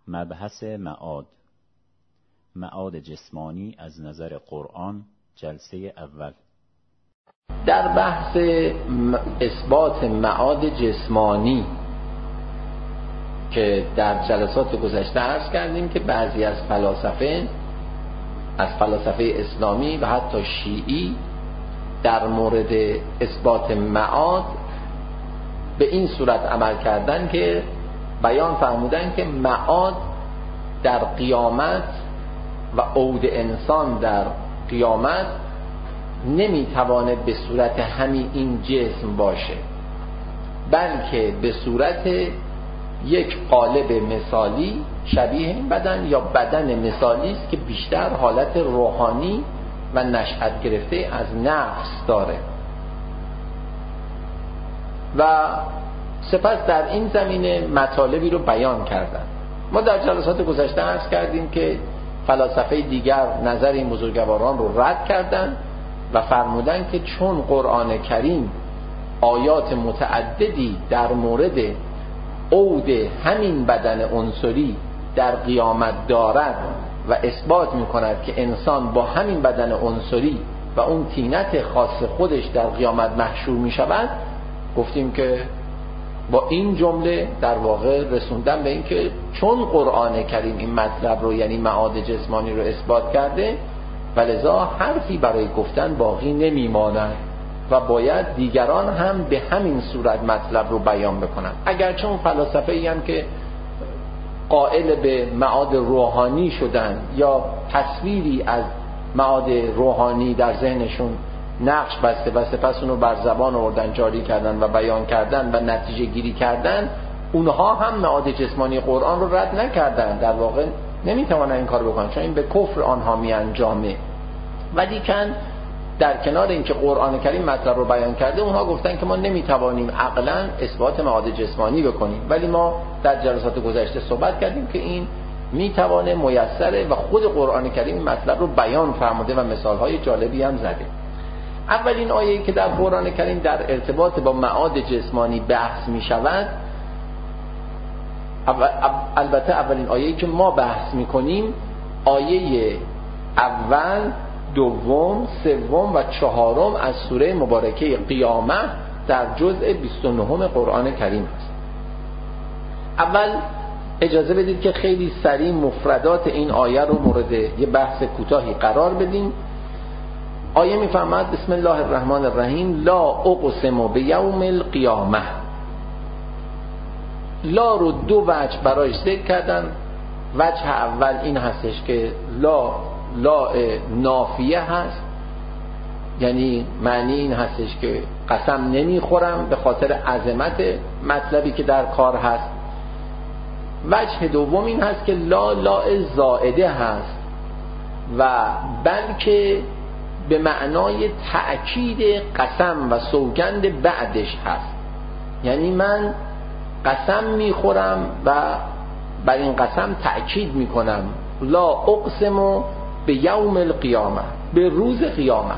مبحث معاد جسمانی از نظر قرآن، جلسه اول. در بحث اثبات معاد جسمانی که در جلسات گذشته عرض کردیم که بعضی از فلاسفه اسلامی و حتی شیعی در مورد اثبات معاد به این صورت عمل کردن که بیان فرمودن که معاد در قیامت و عود انسان در قیامت نمیتواند به صورت همین این جسم باشه، بلکه به صورت یک قالب مثالی شبیه این بدن یا بدن مثالی است که بیشتر حالت روحانی و نشأت گرفته از نفس داره. و سپس در این زمینه مطالبی رو بیان کردن. ما در جلسات گذشته عرض کردیم که فلاسفه دیگر نظر این بزرگواران رو رد کردن و فرمودن که چون قرآن کریم آیات متعددی در مورد عود همین بدن عنصری در قیامت دارد و اثبات می‌کند که انسان با همین بدن عنصری و اون طینت خاص خودش در قیامت محشور می‌شود، گفتیم که با این جمله در واقع رسوندن به این که چون قرآن کریم این مطلب رو یعنی معاد جسمانی رو اثبات کرده، ولذا حرفی برای گفتن باقی نمیماند و باید دیگران هم به همین صورت مطلب رو بیان بکنن. اگرچه اون فلاسفه‌ای هم که قائل به معاد روحانی شدن یا تصویری از معاد روحانی در ذهنشون نقش بسته و سپس اونو بر زبان آوردن، جاری کردن و بیان کردن و نتیجه گیری کردن، اونها هم معاد جسمانی قرآن رو رد نکردن. در واقع نمیتوانن این کار بکنن چون این به کفر آنها میانجامه. ولی کن در کنار اینکه قرآن کریم مطلب رو بیان کرده، اونها گفتن که ما نمیتوانیم عقلا اثبات معاد جسمانی بکنیم، ولی ما در جلسات گذشته صحبت کردیم که این میتوانه میسره و خود قرآن کریم مطلب رو بیان فرموده و مثالهای جالبی هم زده. اولین آیه‌ای که در قرآن کریم در ارتباط با معاد جسمانی بحث می شود، البته اولین آیه‌ای که ما بحث می کنیم آیه اول، دوم، سوم و چهارم از سوره مبارکه قیامه در جزء 29 قرآن کریم است. اول اجازه بدید که خیلی سریع مفردات این آیه رو مورد یه بحث کوتاهی قرار بدیم. آیه میفرماید بسم الله الرحمن الرحیم لا اقسم بیوم القیامه. لا رو دو وجه برایش ذکر کردن. وجه اول این هستش که لا نافیه هست، یعنی معنی این هستش که قسم نمیخورم به خاطر عظمت مطلبی که در کار هست. وجه دوم این هست که لا زائده هست و بلکه به معنای تأکید قسم و سوگند بعدش هست، یعنی من قسم میخورم و بر این قسم تأکید میکنم. لا اقسم به یوم القیامه، به روز قیامت.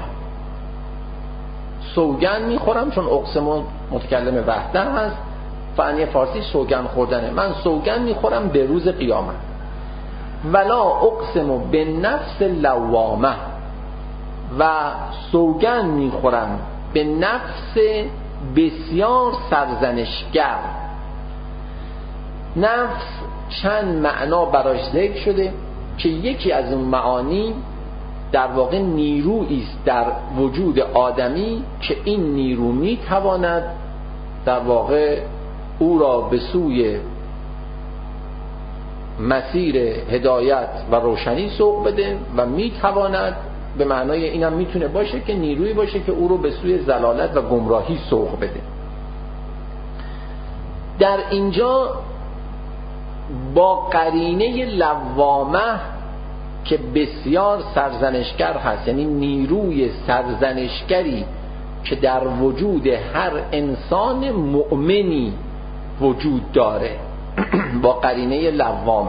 سوگند میخورم چون اقسم متکلم وحده هست، معنی فارسی سوگند خوردنه. من سوگند میخورم به روز قیامت. ولا اقسم به نفس لوامه، و سوگند میخورم به نفس بسیار سرزنشگر. نفس چند معنا براش ذکر شده که یکی از اون معانی در واقع نیرویی است در وجود آدمی که این نیرو میتواند در واقع او را به سوی مسیر هدایت و روشنی سوق بده و میتواند به معنای اینم میتونه باشه که نیرویی باشه که او رو به سوی ضلالت و گمراهی سوق بده. در اینجا با قرینه لوامه که بسیار سرزنشگر هست، یعنی نیروی سرزنشگری که در وجود هر انسان مؤمنی وجود داره با قرینه لوامه.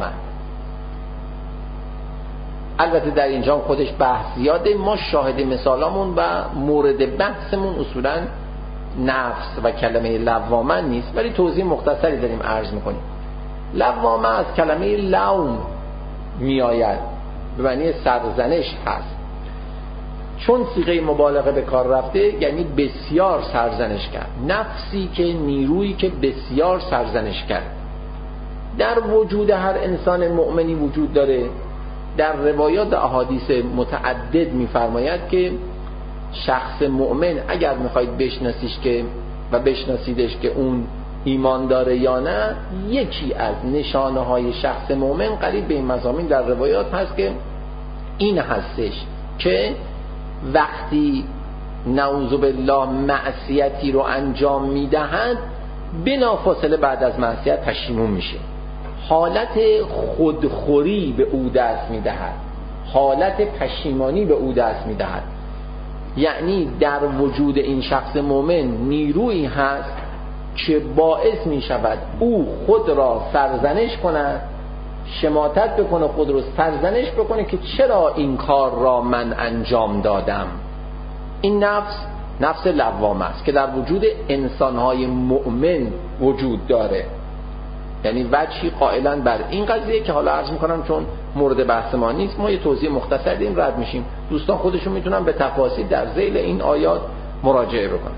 البته در اینجا خودش بحث زیاده، ما شاهد مثالامون و مورد بحثمون اصولا نفس و کلمه لوامه نیست، ولی توضیح مختصری داریم عرض میکنیم. لوامه از کلمه لوم می آید، به معنی سرزنش هست. چون صیغه مبالغه به کار رفته یعنی بسیار سرزنش کرد، نفسی که نیرویی که بسیار سرزنش کرد. در وجود هر انسان مؤمنی وجود داره. در روایات احادیث متعدد می‌فرماید که شخص مؤمن اگر می‌خواید بشناسیش که و بشناسیدش که اون ایمان داره یا نه، یکی از نشانه‌های شخص مؤمن قریب به این مضامین در روایات هست که این هستش که وقتی نعوذ بالله معصیتی رو انجام میدهد بلافاصله بعد از معصیت پشیمون میشه، حالت خودخوری به او دست میدهد، حالت پشیمانی به او دست میدهد. یعنی در وجود این شخص مؤمن نیرویی هست که باعث میشود او خود را سرزنش کند، شماتت بکنه، خود رو سرزنش بکنه که چرا این کار را من انجام دادم. این نفس لوامه است که در وجود انسانهای مؤمن وجود داره. یعنی وجهی قائلا بر این قضیه که حالا عرض میکنم چون مورد بحث ما نیست، ما یه توضیح مختصر دیم رد میشیم، دوستان خودشون میتونن به تفاصیل در ذیل این آیات مراجعه بکنن.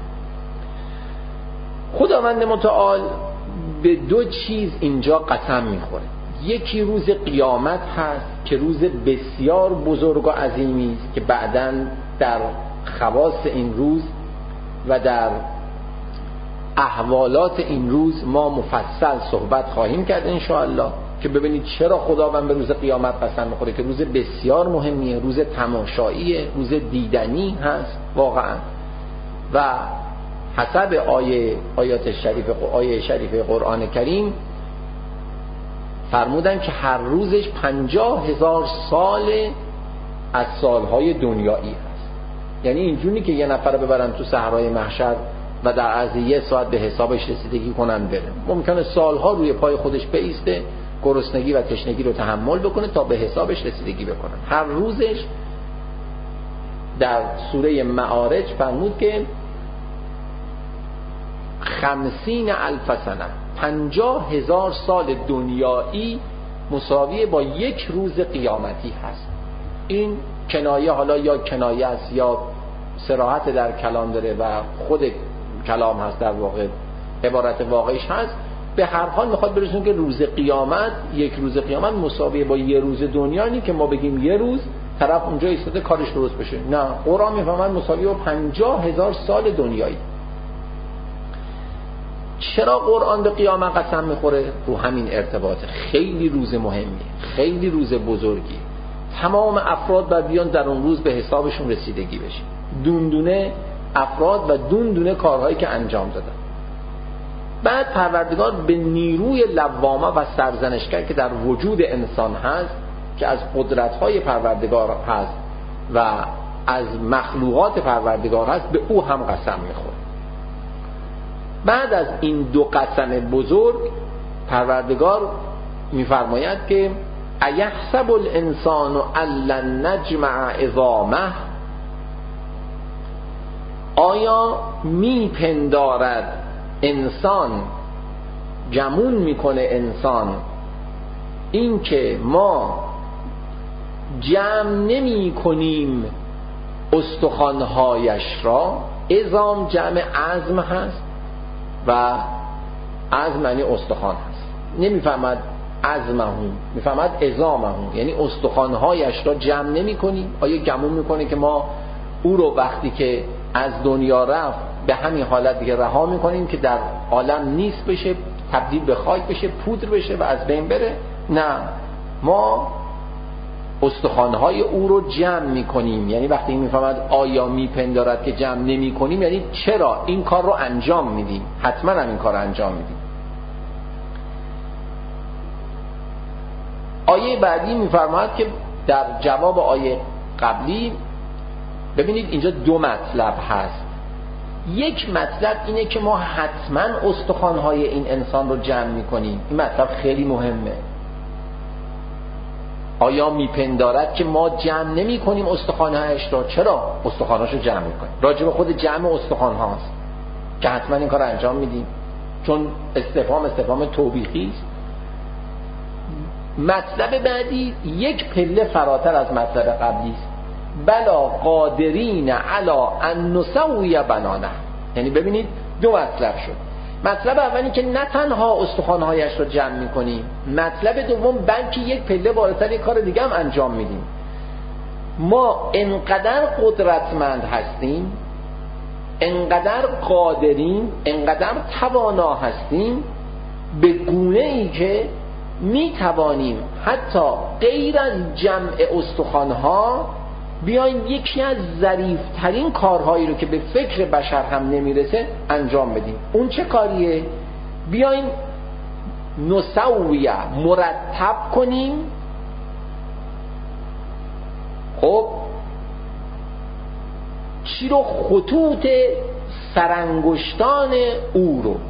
خداوند متعال به دو چیز اینجا قسم میخوره. یکی روز قیامت هست که روز بسیار بزرگ و عظیمی است که بعداً در خواص این روز و در احوالات این روز ما مفصل صحبت خواهیم کرد انشاءالله، که ببینید چرا خداوند به روز قیامت قسم میخوره که روز بسیار مهمیه، روز تماشاییه، روز دیدنی هست واقعا. و حسب آیه شریف قرآن کریم فرمودن که هر روزش 50,000 سال از سالهای دنیایی هست. یعنی اینجوری که یه نفر ببرن تو صحرای محشر و در عرض یه ساعت به حسابش رسیدگی کنن بره، ممکنه سالها روی پای خودش بایسته، گرسنگی و تشنگی رو تحمل بکنه تا به حسابش رسیدگی بکنن. هر روزش در سوره معارج فرمود که 50,000 سنه، 50,000 سال دنیایی مساوی با یک روز قیامتی هست. این کنایه حالا یا کنایه است یا صراحت در کلام داره و خود کلام هست، در واقع عبارت واقعیش هست. به هر حال میخواد برسون که روز قیامت، یک روز قیامت مساوی با یه روز دنیا نی که ما بگیم یه روز طرف اونجا ایستاده کارش درست بشه، نه، قرآن میفهمن مساوی با 50,000 سال دنیایی. چرا قرآن به قیامت قسم میخوره؟ رو همین ارتباطه. خیلی روز مهمی، خیلی روز بزرگی، تمام افراد باید بیان در اون روز به حسابشون رسیدگی بشه، دوندونه افراد و دوندونه کارهایی که انجام دادن. بعد پروردگار به نیروی لوامه و سرزنشگر که در وجود انسان هست، که از قدرت‌های پروردگار هست و از مخلوقات پروردگار هست، به او هم قسم میخوره. بعد از این دو قسم بزرگ پروردگار میفرماید که ایحسب الانسان ان نجمع عظامه، آیا میپندارد انسان، گمون میکنه انسان این که ما جمع نمی کنیم استخوانهایش را؟ عظام جمع عظم هست و عظم یعنی استخوان هست. نمیفهمد عظمهم، میفهمد عظامهم، یعنی استخوانهایش را جمع نمی کنیم. آیا گمون میکنه که ما او رو وقتی که از دنیا رفت به همین حالت دیگه رها میکنیم که در عالم نیست بشه، تبدیل به خاک بشه، پودر بشه و از بین بره؟ نه، ما استخوانهای او رو جمع میکنیم. یعنی وقتی میفهمد آیا میپندارد که جمع نمی کنیم، یعنی چرا این کار رو انجام میدیم، حتما هم این کار رو انجام میدیم. آیه بعدی میفرماید که در جواب آیه قبلی، ببینید اینجا دو مطلب هست. یک مطلب اینه که ما حتما استخوانهای این انسان رو جمع میکنیم. این مطلب خیلی مهمه. آیا میپندارد که ما جمع نمی کنیم استخوانهایش را؟ چرا استخوانهاش رو جمع میکنیم؟ راجع به خود جمع استخوان هاست که حتما این کار انجام میدیم، چون استفهام توبیخی است مطلب بعدی یک پله فراتر از مطلب قبلی است. بلا قادرین علی ان نسوی بنانه. یعنی ببینید دو مطلب شد. مطلب اولی که نه تنها استخوان‌هایش رو جمع می‌کنیم، مطلب دوم بلکه یک پله بالاتر یک کار دیگه هم انجام میدیم. ما انقدر قدرتمند هستیم، انقدر قادریم، انقدر توانا هستیم به گونه ای که می توانیم حتی غیر از جمع استخوان‌ها بیایم یکی از ظریف‌ترین کارهایی رو که به فکر بشر هم نمیرسه انجام بدیم. اون چه کاریه؟ بیایم نسویه، مرتب کنیم. خب چی رو؟ خطوط سرانگشتان او رو.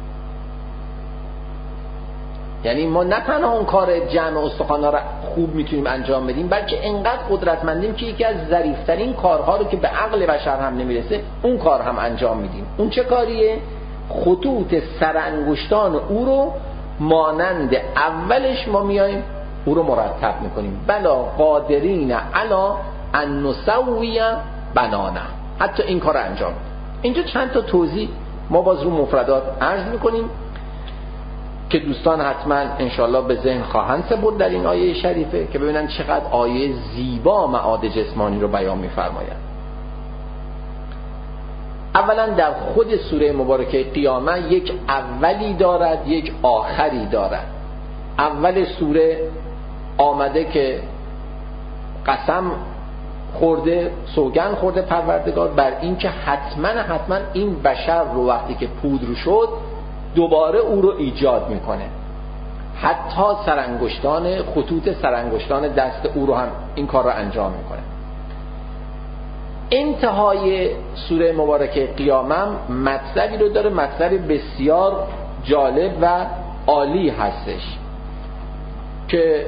یعنی ما نه تنها اون کار جمع استخوان‌ها رو خوب میتونیم انجام بدیم، بلکه انقدر قدرتمندیم که یکی از ظریف‌ترین کارها رو که به عقل بشر هم نمیرسه اون کار هم انجام میدیم. اون چه کاریه؟ خطوط سرانگشتان او رو مانند اولش ما میایم او رو مرتب میکنیم. بلا قادرین علی ان نسوی بنانه. حتی این کار انجام میدیم. اینجا چند تا توضیح ما باز رو مفردات عرض میکنیم که دوستان حتما انشالله به ذهن خواهند سپرد در این آیه شریفه که ببینن چقدر آیه زیبا معاد جسمانی رو بیان می‌فرماید. اولا در خود سوره مبارکه قیامه یک اولی دارد، یک آخری دارد. اول سوره آمده که قسم خورده، سوگند خورده پروردگار بر این که حتما این بشر رو وقتی که پودر شد دوباره او رو ایجاد میکنه. حتی سرانگشتان، خطوط سرانگشتان دست او رو هم این کار رو انجام میکنه. انتهای سوره مبارکه قیامه مطلبی رو داره، مطلب بسیار جالب و عالی هستش که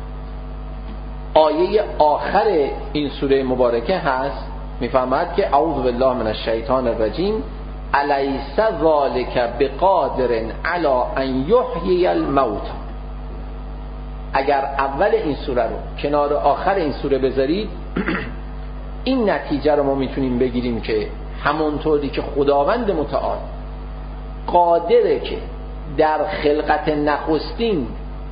آیه آخر این سوره مبارکه هست. میفهمد که اعوذ بالله من الشیطان الرجیم الیس ذالک بقادر علی ان یحیی الموت. اگر اول این سوره رو کنار آخر این سوره بذارید این نتیجه رو ما میتونیم بگیریم که همونطوری که خداوند متعال قادره که در خلقت نخستین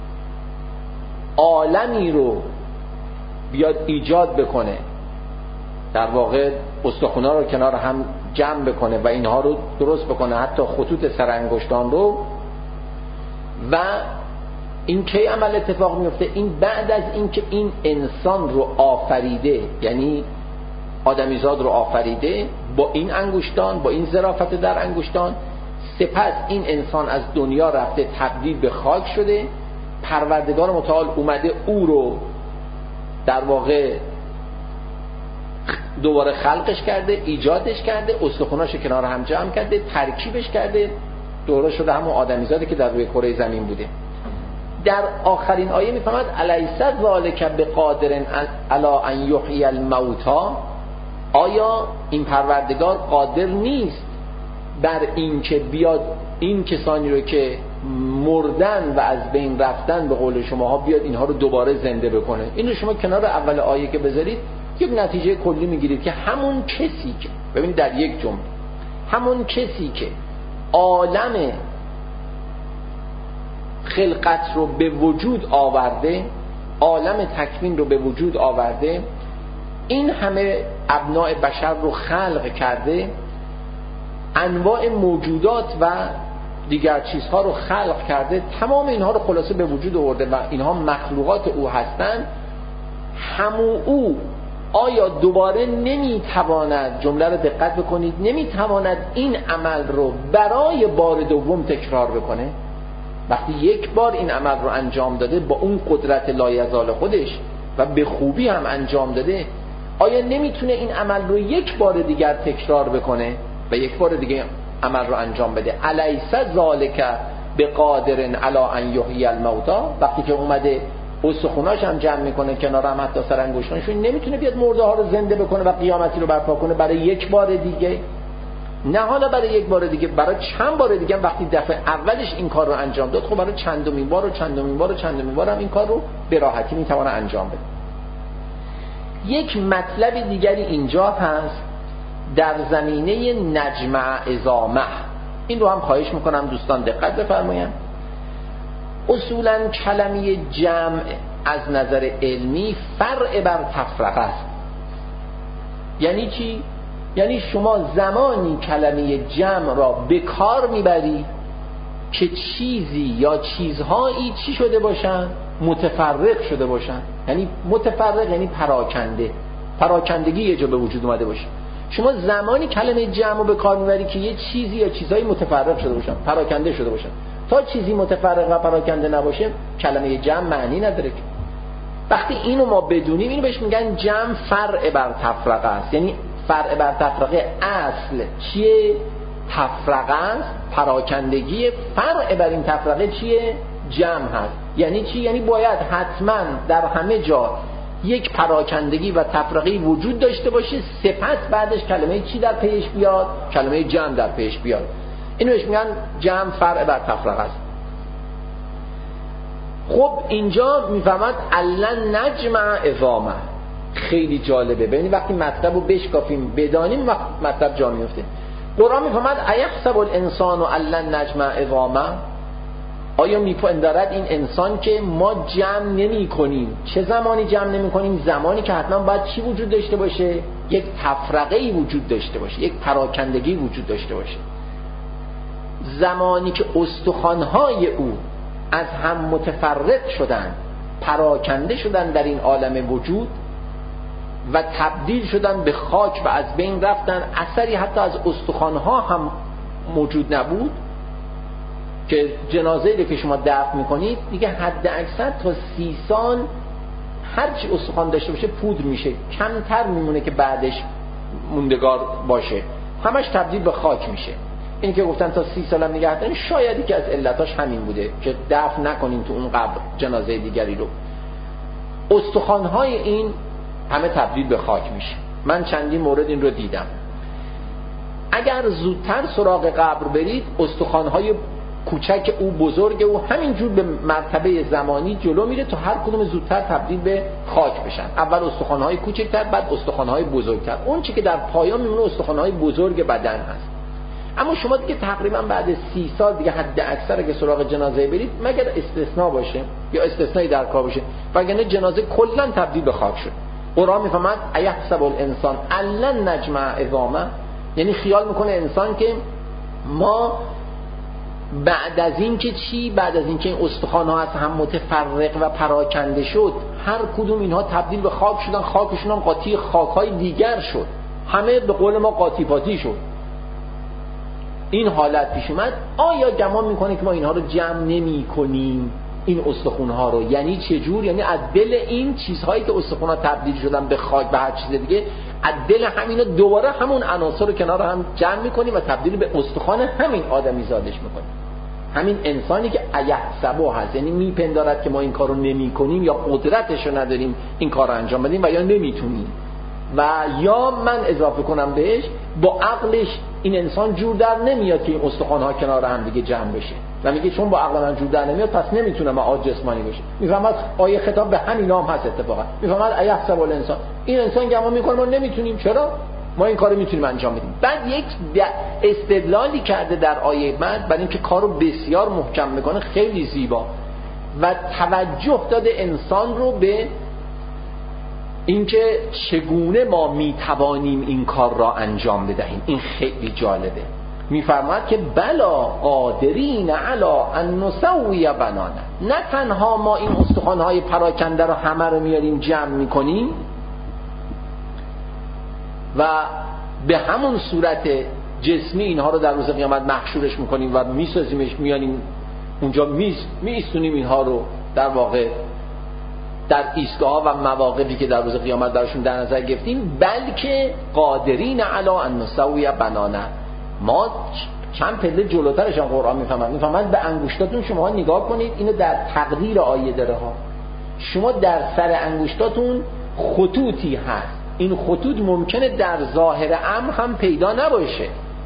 عالمی رو بیاد ایجاد بکنه، در واقع استخوان‌ها رو کنار هم جمع بکنه و اینها رو درست بکنه، حتی خطوط سرانگشتان رو، و این کی عمل اتفاق میفته؟ این بعد از اینکه این انسان رو آفریده، یعنی آدمیزاد رو آفریده با این انگشتان، با این ظرافت در انگشتان، سپس این انسان از دنیا رفته تبدیل به خاک شده، پروردگار متعال اومده او رو در واقع دوباره خلقش کرده، ایجادش کرده، استخوناش کنار هم جمع کرده، ترکیبش کرده، دوباره شده همون آدمیزادی که در روی کره زمین بوده. در آخرین آیه میفهمد الیس ذالک بقادر علی ان یحیی الموتی. آیا این پروردگار قادر نیست بر این که بیاد این کسانی رو که مردن و از بین رفتن به قول شماها بیاد اینها رو دوباره زنده بکنه؟ اینو شما کنار اول آیه که بذارید یک نتیجه کلی میگیرید که همون کسی که، ببینید در یک جمله، همون کسی که عالم خلقت رو به وجود آورده، عالم تکوین رو به وجود آورده، این همه ابناء بشر رو خلق کرده، انواع موجودات و دیگر چیزها رو خلق کرده، تمام اینها رو خلاصه به وجود آورده و اینها مخلوقات او هستند. همون او آیا دوباره نمیتواند، جمله رو دقت بکنید، نمیتواند این عمل رو برای بار دوم تکرار بکنه؟ وقتی یک بار این عمل رو انجام داده با اون قدرت لایزال خودش و به خوبی هم انجام داده، آیا نمیتونه این عمل رو یک بار دیگر تکرار بکنه و یک بار دیگه عمل رو انجام بده؟ الیس ذالک بقادر علی ان یحیی الموتی. وقتی که اومده استخوناش هم جمع میکنه، کنار هم حتی سرانگشتانش، نمیتونه بیاد مرده ها رو زنده بکنه و قیامتی رو برپا کنه برای یک بار دیگه؟ نه حالا برای یک بار دیگه، برای چند بار دیگه وقتی دفعه اولش این کار رو انجام داد، خب برای چندمین بار هم این کار رو به راحتی میتونه انجام بده. یک مطلب دیگری اینجا هست در زمینه نجمع عظامه. این رو هم خواهش میکنم دوستان دقت بفرمایید. اصولا کلمه جمع از نظر علمی فرع بر تفرقه است. یعنی چی؟ یعنی شما زمانی کلمه جمع را به کار میبری که چیزی یا چیزهایی چی شده باشن؟ متفرق شده باشن. یعنی متفرق یعنی پراکندگی یه جا به وجود اومده باشه. شما زمانی کلمه جمع رو به کار میبری که یه چیزی یا چیزهایی متفرق شده باشن، پراکنده شده باشن. تا چیزی متفرق و پراکنده نباشه کلمه جمع معنی نداره. وقتی اینو ما بدونیم اینو بهش میگن جمع فرع بر تفرقه است. یعنی فرع بر تفرقه اصل چیه؟ تفرقه است، پراکندگی. فرع بر این تفرقه چیه؟ جمع هست. یعنی چی؟ یعنی باید حتما در همه جا یک پراکندگی و تفرقه وجود داشته باشه، سپس بعدش کلمه چی در پیش بیاد؟ کلمه جمع در پیش بیاد. اینو بهش میگن جمع فرع بر تفرقه است. خب اینجا میفهمد علن نجمع عظامه. خیلی جالبه. ببینید وقتی مطلب رو بشکافیم بدانیم مطلب جا میفته. قرآن میفهمد ایحسب الانسان علن نجمع عظامه. آیا میپندارد این انسان که ما جمع نمی کنیم؟ چه زمانی جمع نمی کنیم؟ زمانی که حتما باید چی وجود داشته باشه؟ یک تفرقه‌ای وجود داشته باشه، یک پراکندگی وجود داشته باشه. زمانی که استخوان‌های او از هم متفرق شدن، پراکنده شدن در این عالم وجود و تبدیل شدن به خاک و از بین رفتن، اثری حتی از استخوان‌ها هم موجود نبود، که جنازه‌ای که شما دفن میکنید دیگه حد اکثر تا 30 سال هرچی استخوان داشته باشه پودر میشه، کمتر میمونه که بعدش موندگار باشه، همش تبدیل به خاک میشه. این که گفتن تا 30 سال هم نگه دارین، شاید یکی از علتاش همین بوده که دفن نکنین تو اون قبر جنازه دیگری رو. استخوان‌های این همه تبدیل به خاک میشه. من چندین مورد این رو دیدم. اگر زودتر سراغ قبر برید، استخوان‌های کوچک او بزرگ او همینجور به مرتبه زمانی جلو میره تا هر کدوم زودتر تبدیل به خاک بشن. اول استخوان‌های کوچکتر، بعد استخوان‌های بزرگتر. اون چی که در پایان میمونه استخوان‌های بزرگ بدن هست. اما شما دیگه تقریبا بعد 30 سال دیگه حد اکثر که سراغ جنازه برید، مگر استثناء باشه یا استثنایی در کار باشه، وگرنه جنازه کلا تبدیل به خاک شد. قرآن میفهمد ایحسب الانسان علن نجمع عظامه. یعنی خیال میکنه انسان که ما بعد از این که چی؟ بعد از این که این استخوان‌ها از هم متفرق و پراکنده شد، هر کدوم اینها تبدیل به خاک شدن، خاکشون هم قاطی خاک‌های دیگر شد، همه به قول ما قاطی پاتی شد. این حالت پیش اومد. آیا گمان میکنه که ما اینها رو جمع نمی کنیم، این استخوان‌ها رو؟ یعنی چه جور؟ یعنی از دل این چیزهایی که استخوان‌ها تبدیل شدن به خاک به هر چیز دیگه، از دل همینا دوباره همون عناصر رو کنار هم جمع میکنیم و تبدیل به استخوان همین آدمی زادش میکنیم. همین انسانی که ایحسبه هست، یعنی میپندارد که ما این کار رو نمی کنیم یا قدرتش رو نداریم این کار رو انجام بدیم و یا نمیتونیم، و یا من اضافه کنم بهش با عقلش این انسان جور در نمیاد که این استخوان‌ها کنار هم دیگه جمع بشه و میگه چون با عقل من جور در نمیاد پس نمیتونم عاجز جسمانی بشه. میفهمد آیه خطاب به همین هم هست. اتفاقا میفهمد ایحسب الانسان، این انسان گمان میکنه ما نمیتونیم، چرا ما این کارو میتونیم انجام بدیم. بعد یک استدلالی کرده در آیه بعد برای اینکه کارو بسیار محکم میکنه، خیلی زیبا، و توجه داده انسان رو به اینکه چگونه ما میتوانیم این کار را انجام بدهیم. این خیلی جالبه. میفرماید که بلا قادرین علی ان نسوی بنانه، نه تنها ما این استخوان‌های پراکنده رو همه رو میاریم جمع میکنیم و به همون صورت جسمی اینها رو در روز قیامت محشورش میکنیم و میسازیمش، میانیم اونجا میستونیم اینها رو در واقع در ایستگاه و مواقفی که در روز قیامت درشون در نظر گرفتیم، بلکه قادرین علی ان نسوی بنانه. ما چند پله جلوترش هم قرآن میفهمد به انگشتاتون شما نگاه کنید، اینو در تقدیر آیه داره ها. شما در سر انگشتاتون خطوطی هست، این خطوط ممکنه در ظاهر امر هم پیدا نباشه،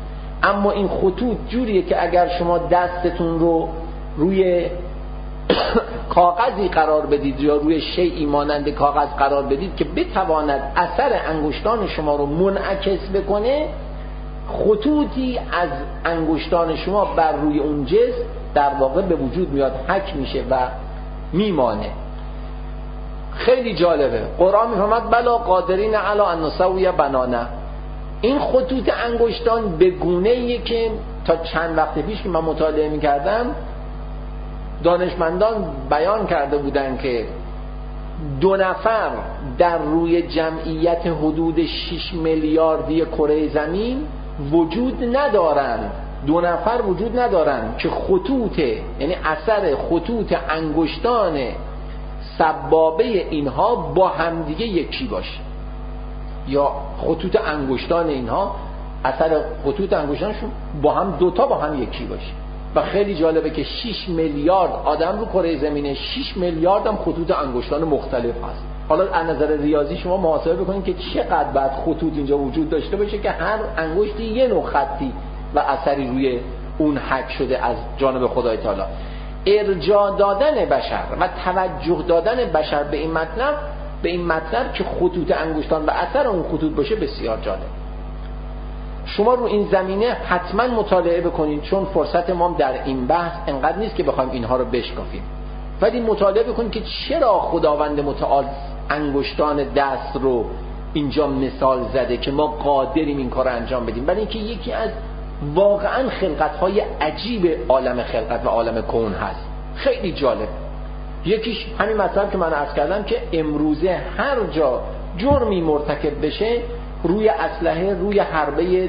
اما این خطوط جوریه که اگر شما دستتون رو روی کاغذی قرار بدید یا روی شیئی مانند کاغذ قرار بدید که بتواند اثر انگشتان شما رو منعکس بکنه، خطوطی از انگشتان شما بر روی اون جسم در واقع به وجود میاد، حک میشه و میمانه. خیلی جالبه. قرآن میفرماد بلا قادرین علی ان نسوی بنانه. این خطوط انگشتان به گونه‌ایه که تا چند وقت پیش که من مطالعه میکردم دانشمندان بیان کرده بودن که 2 نفر در روی جمعیت حدود 6 میلیاردی کره زمین وجود ندارند. 2 نفر وجود ندارند که خطوط، یعنی اثر خطوط انگشتان سبابه اینها با همدیگه یکی باشه، یا خطوط انگشتان اینها اثر خطوط انگشتانشون با هم دوتا با هم یکی باشه. و خیلی جالبه که 6 میلیارد آدم رو کره زمینه، 6 میلیارد هم خطوط انگشتان مختلف هست. حالا از نظر ریاضی شما محاسبه بکنید که چقدر باید خطوط اینجا وجود داشته باشه که هر انگشتی یه نوع خطی و اثری روی اون حک شده از جانب خدای تعالی. ارجاع دادن بشر و توجه دادن بشر به این مطلب که خطوط انگشتان و اثر اون خطوط باشه بسیار جالب. شما رو این زمینه حتما مطالعه بکنید، چون فرصت ما در این بحث انقدر نیست که بخوایم اینها رو بشکافیم، ولی مطالعه بکنید که چرا خداوند متعال انگشتان دست رو اینجا مثال زده که ما قادریم این کار رو انجام بدیم. برای اینکه یکی از واقعا خلقت‌های عجیب عالم خلقت و عالم کون هست. خیلی جالب. یکیش همین مطلب که من عرض کردم که امروزه هر جا جرمی مرتکب بشه روی اسلحه، روی حربه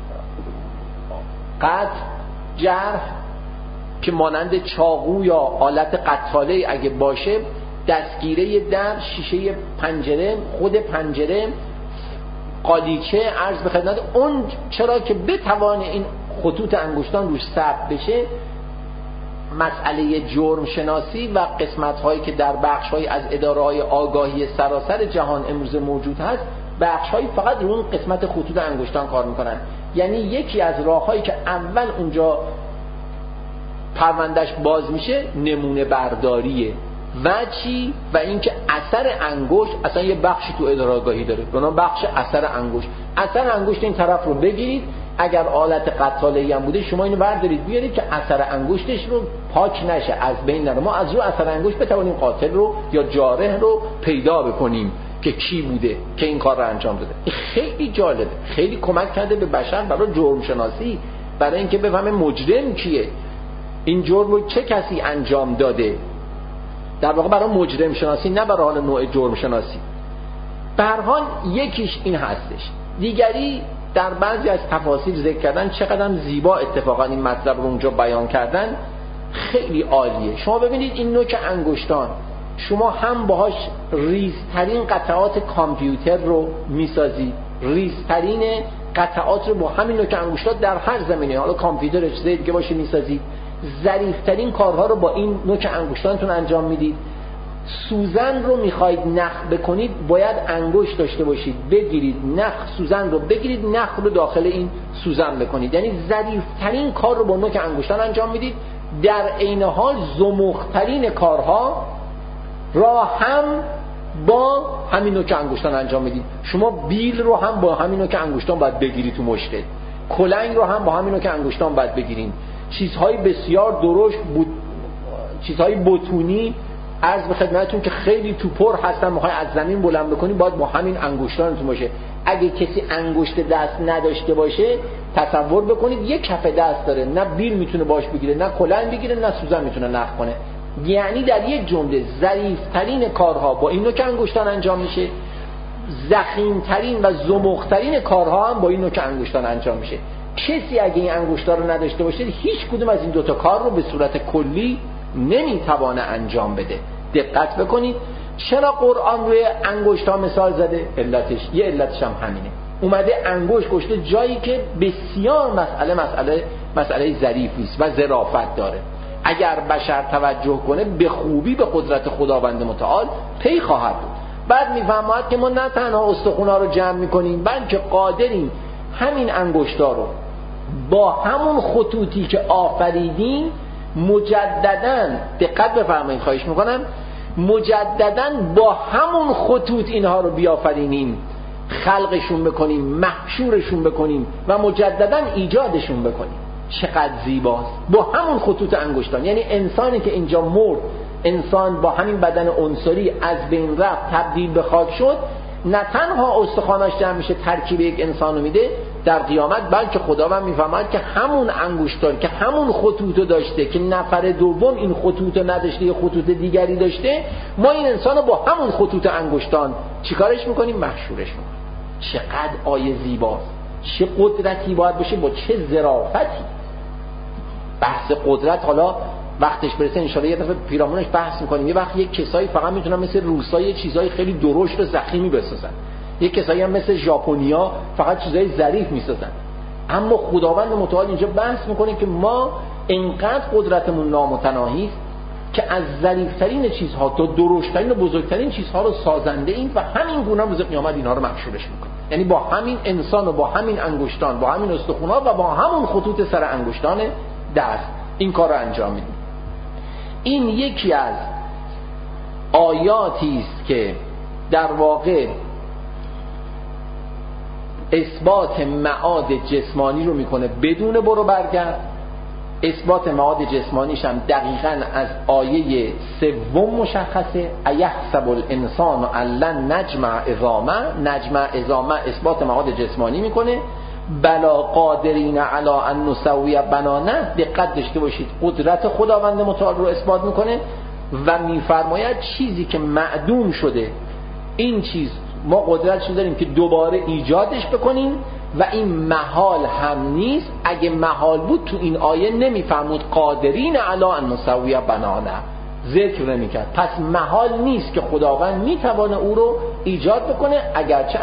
قطع، جرح که مانند چاقو یا آلت قتاله اگه باشه، دستگیره در، شیشه پنجره، خود پنجره، قالیچه، عرض به خدمت اون، چرا که بتوانه این خطوط انگشتان روش ثبت بشه. مسئله جرم شناسی و قسمت هایی که در بخش های از اداره های آگاهی سراسر جهان امروز موجود هست، بخش هایی فقط رو اون قسمت خطوط انگشتان کار میکنن. یعنی یکی از راه هایی که اول اونجا پروندهش باز میشه نمونه برداریه و چی؟ و اینکه اثر انگشت اصلا یه بخشی تو اداره آگاهی داره، به نام بخش اثر انگشت. اثر انگشت این طرف رو بگیرید، اگر آلت قتاله‌ای هم بوده شما اینو بردارید بیارید که اثر انگشتش رو پاک نشه، از بین نره. ما از رو اثر انگشت بتوانیم قاتل رو یا جارح رو پیدا بکنیم که کی بوده که این کار رو انجام داده. این خیلی جالبه، خیلی کمک کرده به بشر برای جرم شناسی، برای اینکه بفهمه مجرم کیه، این جرم رو چه کسی انجام داده. در واقع برای مجرم شناسی، نه برای حال نوع جرم شناسی. به هر حال یکیش این هستش. دیگری در بعضی از تفاصیل ذکر کردن، چقدر زیبا اتفاقا این مطلب رو اونجا بیان کردن، خیلی عالیه. شما ببینید این نوک انگشتان، شما هم باهاش ریزترین قطعات کامپیوتر رو میسازید، ریزترین قطعات رو با همین نوک انگشتان در هر زمینه، حالا کامپیوتر چیزی دیگه باشه میسازید. ظریفترین کارها رو با این نوک انگشتانتون انجام میدید. سوزن رو میخواید نخ بکنید، باید انگشت داشته باشید، بگیرید نخ، سوزن رو بگیرید، نخ رو داخل این سوزن بکنید. یعنی ظریفترین کار رو با نوک انگشتان انجام میدید. در عین حال زمخترین کارها را هم با همین نوک انگشتان انجام میدید. شما بیل رو هم با همین نوک انگشتان باید بگیرید تو مشتت، کلنگ رو هم با همین نوک انگشتان باید بگیرید. چیزهای بسیار درشت چیزهای بتونی عرض به خدمتتون که خیلی توپر هستن، میخوای از زمین بلند بکنی، باید با همین انگشتانتون باشه. اگه کسی انگشت دست نداشته باشه، تصور بکنید یک کف دست داره، نه بیل میتونه باش بگیره، نه کلنگ بگیره، نه سوزن میتونه نخ کنه. یعنی در یک جمله ظریفترین کارها با این نوک انگشتان انجام میشه، ضخیمترین و زمخترین کارها هم با این نوک انگشتان انجام میشه. کسی اگه این انگشتان رو نداشته باشه، هیچ کدوم از این دوتا کار رو به صورت کلی نمیتوانه انجام بده. دقت بکنید چرا قرآن روی انگشت ها مثال زده؟ یه علتش هم همینه. اومده انگشت گشته جایی که بسیار مسئله ظریفی است و ظرافت داره. اگر بشر توجه کنه به خوبی به قدرت خداوند متعال پی خواهد بود. بعد میفهمد که ما نه تنها استخوان‌ها رو جمع میکنیم، بلکه قادریم همین انگشت‌ها رو با همون خطوطی که آفریدیم مجدداً، دقت بفرمایید خواهش میکنم، مجدداً با همون خطوط اینها رو بیافرینیم، خلقشون بکنیم، محشورشون بکنیم و مجدداً ایجادشون بکنیم. چقدر زیباست با همون خطوط انگشتان. یعنی انسانی که اینجا مرد، انسان با همین بدن عنصری از بین رفت، تبدیل به خاک شد، نه تنها استخواناش جمع میشه ترکیب یک انسانو میده در قیامت، بلکه خداوند میفهمد که همون انگشتان که همون خطوطو داشته که نفر دوم این خطوطو نداشته یه خطوط دیگری داشته، ما این انسانو با همون خطوط انگشتان چیکارش میکنیم؟ محشورش میکنیم. چقدر آیه زیباست، چه قدرتی باید باشه، با چه ظرافتی. بحث قدرت حالا وقتش برسه انشالله یه دفعه پیرامونش بحث میکنیم. یه وقت یک کسایی فقط میتونن مثل روسای چیزای خیلی درشت و ضخیمی بسازن، یک کسایی هم مثل ژاپنیا فقط چیزای ظریف میسازن. اما خداوند متعال اینجا بحث میکنه که ما انقدر قدرتمون نامتناهی است که از ظریفترین چیزها تا درشتترین و بزرگترین چیزها رو سازنده ایم و همین گونه روز قیامت اینها رو محشورش میکنه. یعنی با همین انسان و با همین انگشتان، با همین استخوان‌ها و با همون خطوط سر انگشتان دست این کار رو انجام میدیم. این یکی از آیاتی است که در واقع اثبات معاد جسمانی رو میکنه بدون برو برگرد. اثبات معاد جسمانیش هم دقیقاً از آیه 3 مشخصه. ایحسب الانسان لن نجمع عظامه اثبات معاد جسمانی میکنه. بلا قادرین علی ان نسوی بنانه، دقت داشته باشید قدرت خداوند متعال رو اثبات میکنه و میفرماید چیزی که معدوم شده، این چیز ما قدرتش داریم که دوباره ایجادش بکنیم و این محال هم نیست. اگه محال بود تو این آیه نمیفرمود قادرین علی ان نسوی بنانه، ذکر نمیکرد. پس محال نیست که خداوند میتوانه او رو ایجاد بکنه، اگرچه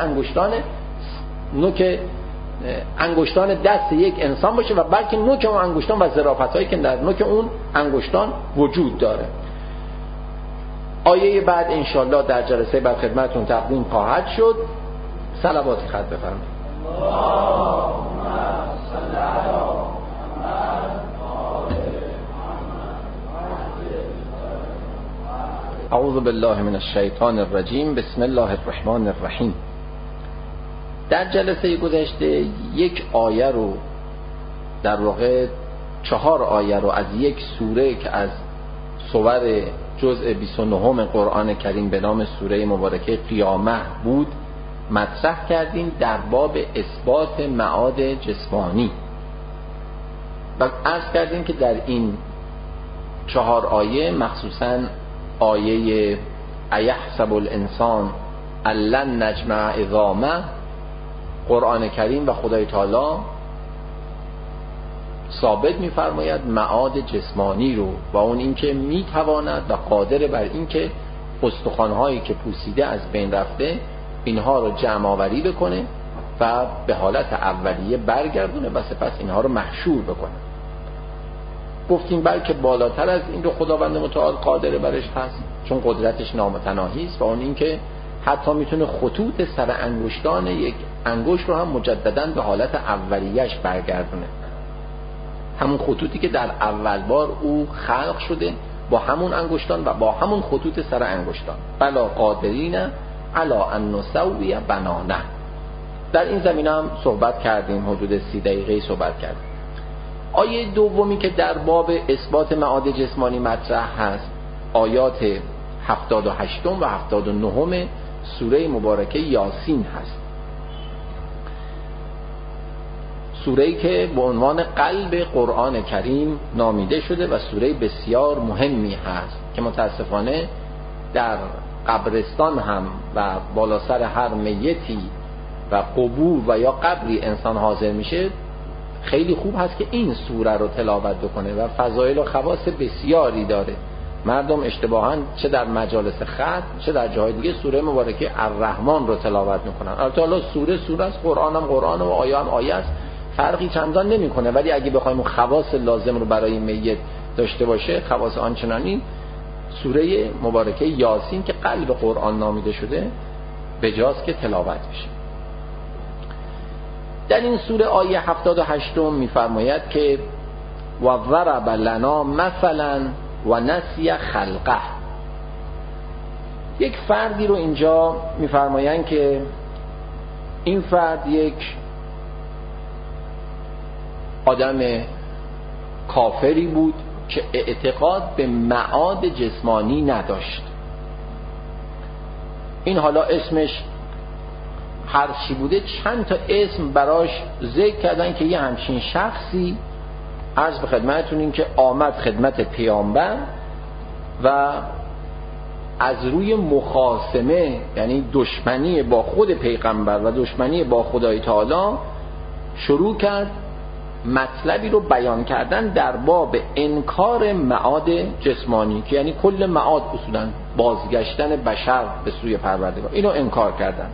انگشتان دست یک انسان باشه و بلکه نوک اون انگشتان و ظرافت‌هایی که در نوک اون انگشتان وجود داره. آیه بعد انشالله در جلسه بعد خدمتتون تقدیم خواهد شد. صلوات خط بفرمایید. اعوذ بالله من الشیطان الرجیم. بسم الله الرحمن الرحیم. در جلسه گذشته یک آیه رو، در واقع 4 آیه رو از یک سوره که از سور جزء 29 قرآن کریم به نام سوره مبارکه قیامه بود مطرح کردیم در باب اثبات معاد جسمانی و عرض کردیم که در این 4 آیه مخصوصاً آیه ایحسب الانسان لن نجمع عظامه، قرآن کریم و خدای تعالی ثابت می‌فرماید معاد جسمانی رو و اون اینکه میتواند و قادر بر اینکه استخوان‌هایی که پوسیده از بین رفته اینها رو جمع آوری بکنه و به حالت اولیه برگردونه و سپس اینها رو محشور بکنه. گفتیم بلکه بالاتر از این رو خداوند متعال قادر برش هست، چون قدرتش نامتناهی است و اون اینکه حتی میتونه خطوط سر انگشتان یک انگشت رو هم مجدداً به حالت اولیه‌اش برگردونه، همون خطوطی که در اول بار او خلق شده با همون انگشتان و با همون خطوط سر انگشتان. بلا قادرین علی ان نسوی بنانه. در این زمینه هم صحبت کردیم، حدود 30 دقیقه صحبت کردیم. آیه دومی که در باب اثبات معاد جسمانی مطرح هست آیات 78 و 79 سوره مبارکه یاسین هست، سوره‌ای که به عنوان قلب قرآن کریم نامیده شده و سوره بسیار مهمی هست که متاسفانه در قبرستان هم و بالا سر هر میتی و قبور و یا قبری انسان حاضر میشه خیلی خوب هست که این سوره رو تلاوت بکنه و فضایل و خواص بسیاری داره. مردم اشتباهاً چه در مجالس ختم چه در جاهای دیگه سوره مبارکه الرحمن رو تلاوت میکنن. البته حالا سوره است، قرآن هم قرآن و آیه هم آیه است، فرقی چندان نمیکنه، ولی اگه بخوایم خواص لازم رو برای میت داشته باشه، خواص آنچنانی، سوره مبارکه یاسین که قلب قرآن نامیده شده بجاست که تلاوت بشه. در این سوره آیه 78 میفرماید که و ضرب لنا مثلا و نسی خلقه. یک فردی رو اینجا میفرمایند که این فرد یک آدم کافری بود که اعتقاد به معاد جسمانی نداشت. این حالا اسمش هر چی بوده، چند تا اسم براش ذکر کردن که یه همچین شخصی عرض به خدمتتون این که آمد خدمت پیامبر و از روی مخاصمه، یعنی دشمنی با خود پیغمبر و دشمنی با خدای تعالی، شروع کرد مطلبی رو بیان کردن در باب انکار معاد جسمانی، که یعنی کل معاد اصولا بازگشتن بشر به سوی پروردگار، اینو انکار کردن.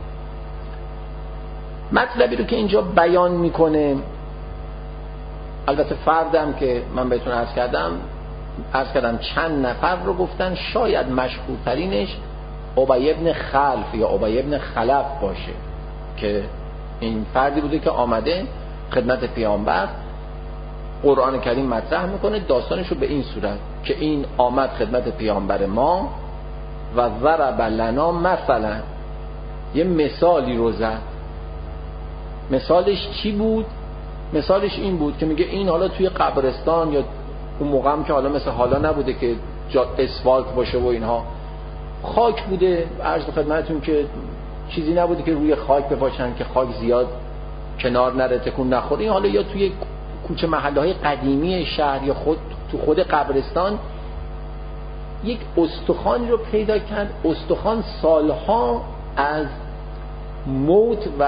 مطلبی رو که اینجا بیان میکنه، البته فردم که من بهتون عرض کردم چند نفر رو گفتن، شاید مشهورترینش ابی ابن خلف یا ابی ابن خلف باشه که این فردی بوده که آمده خدمت پیامبر، قرآن کریم مطرح میکنه داستانش رو به این صورت که این آمد خدمت پیامبر ما و ضرب لنا مثلا، یه مثالی رو زد. مثالش چی بود؟ مثالش این بود که میگه این حالا توی قبرستان، یا اون موقع هم که حالا مثل حالا نبوده که جا اسفالت باشه و اینها، خاک بوده. عرض خدمتتون که چیزی نبوده که روی خاک بپاشن که خاک زیاد کنار نره تکون نخوره. این حالا یا توی کوچه محله‌های قدیمی شهر یا تو خود قبرستان یک استخوانی رو پیدا کرد. استخوان سالها از موت و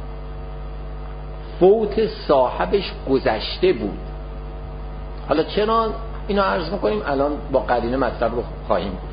فوت صاحبش گذشته بود. حالا چرا اینو عرض میکنیم؟ الان با قرینه مطلب رو خواهیم بود.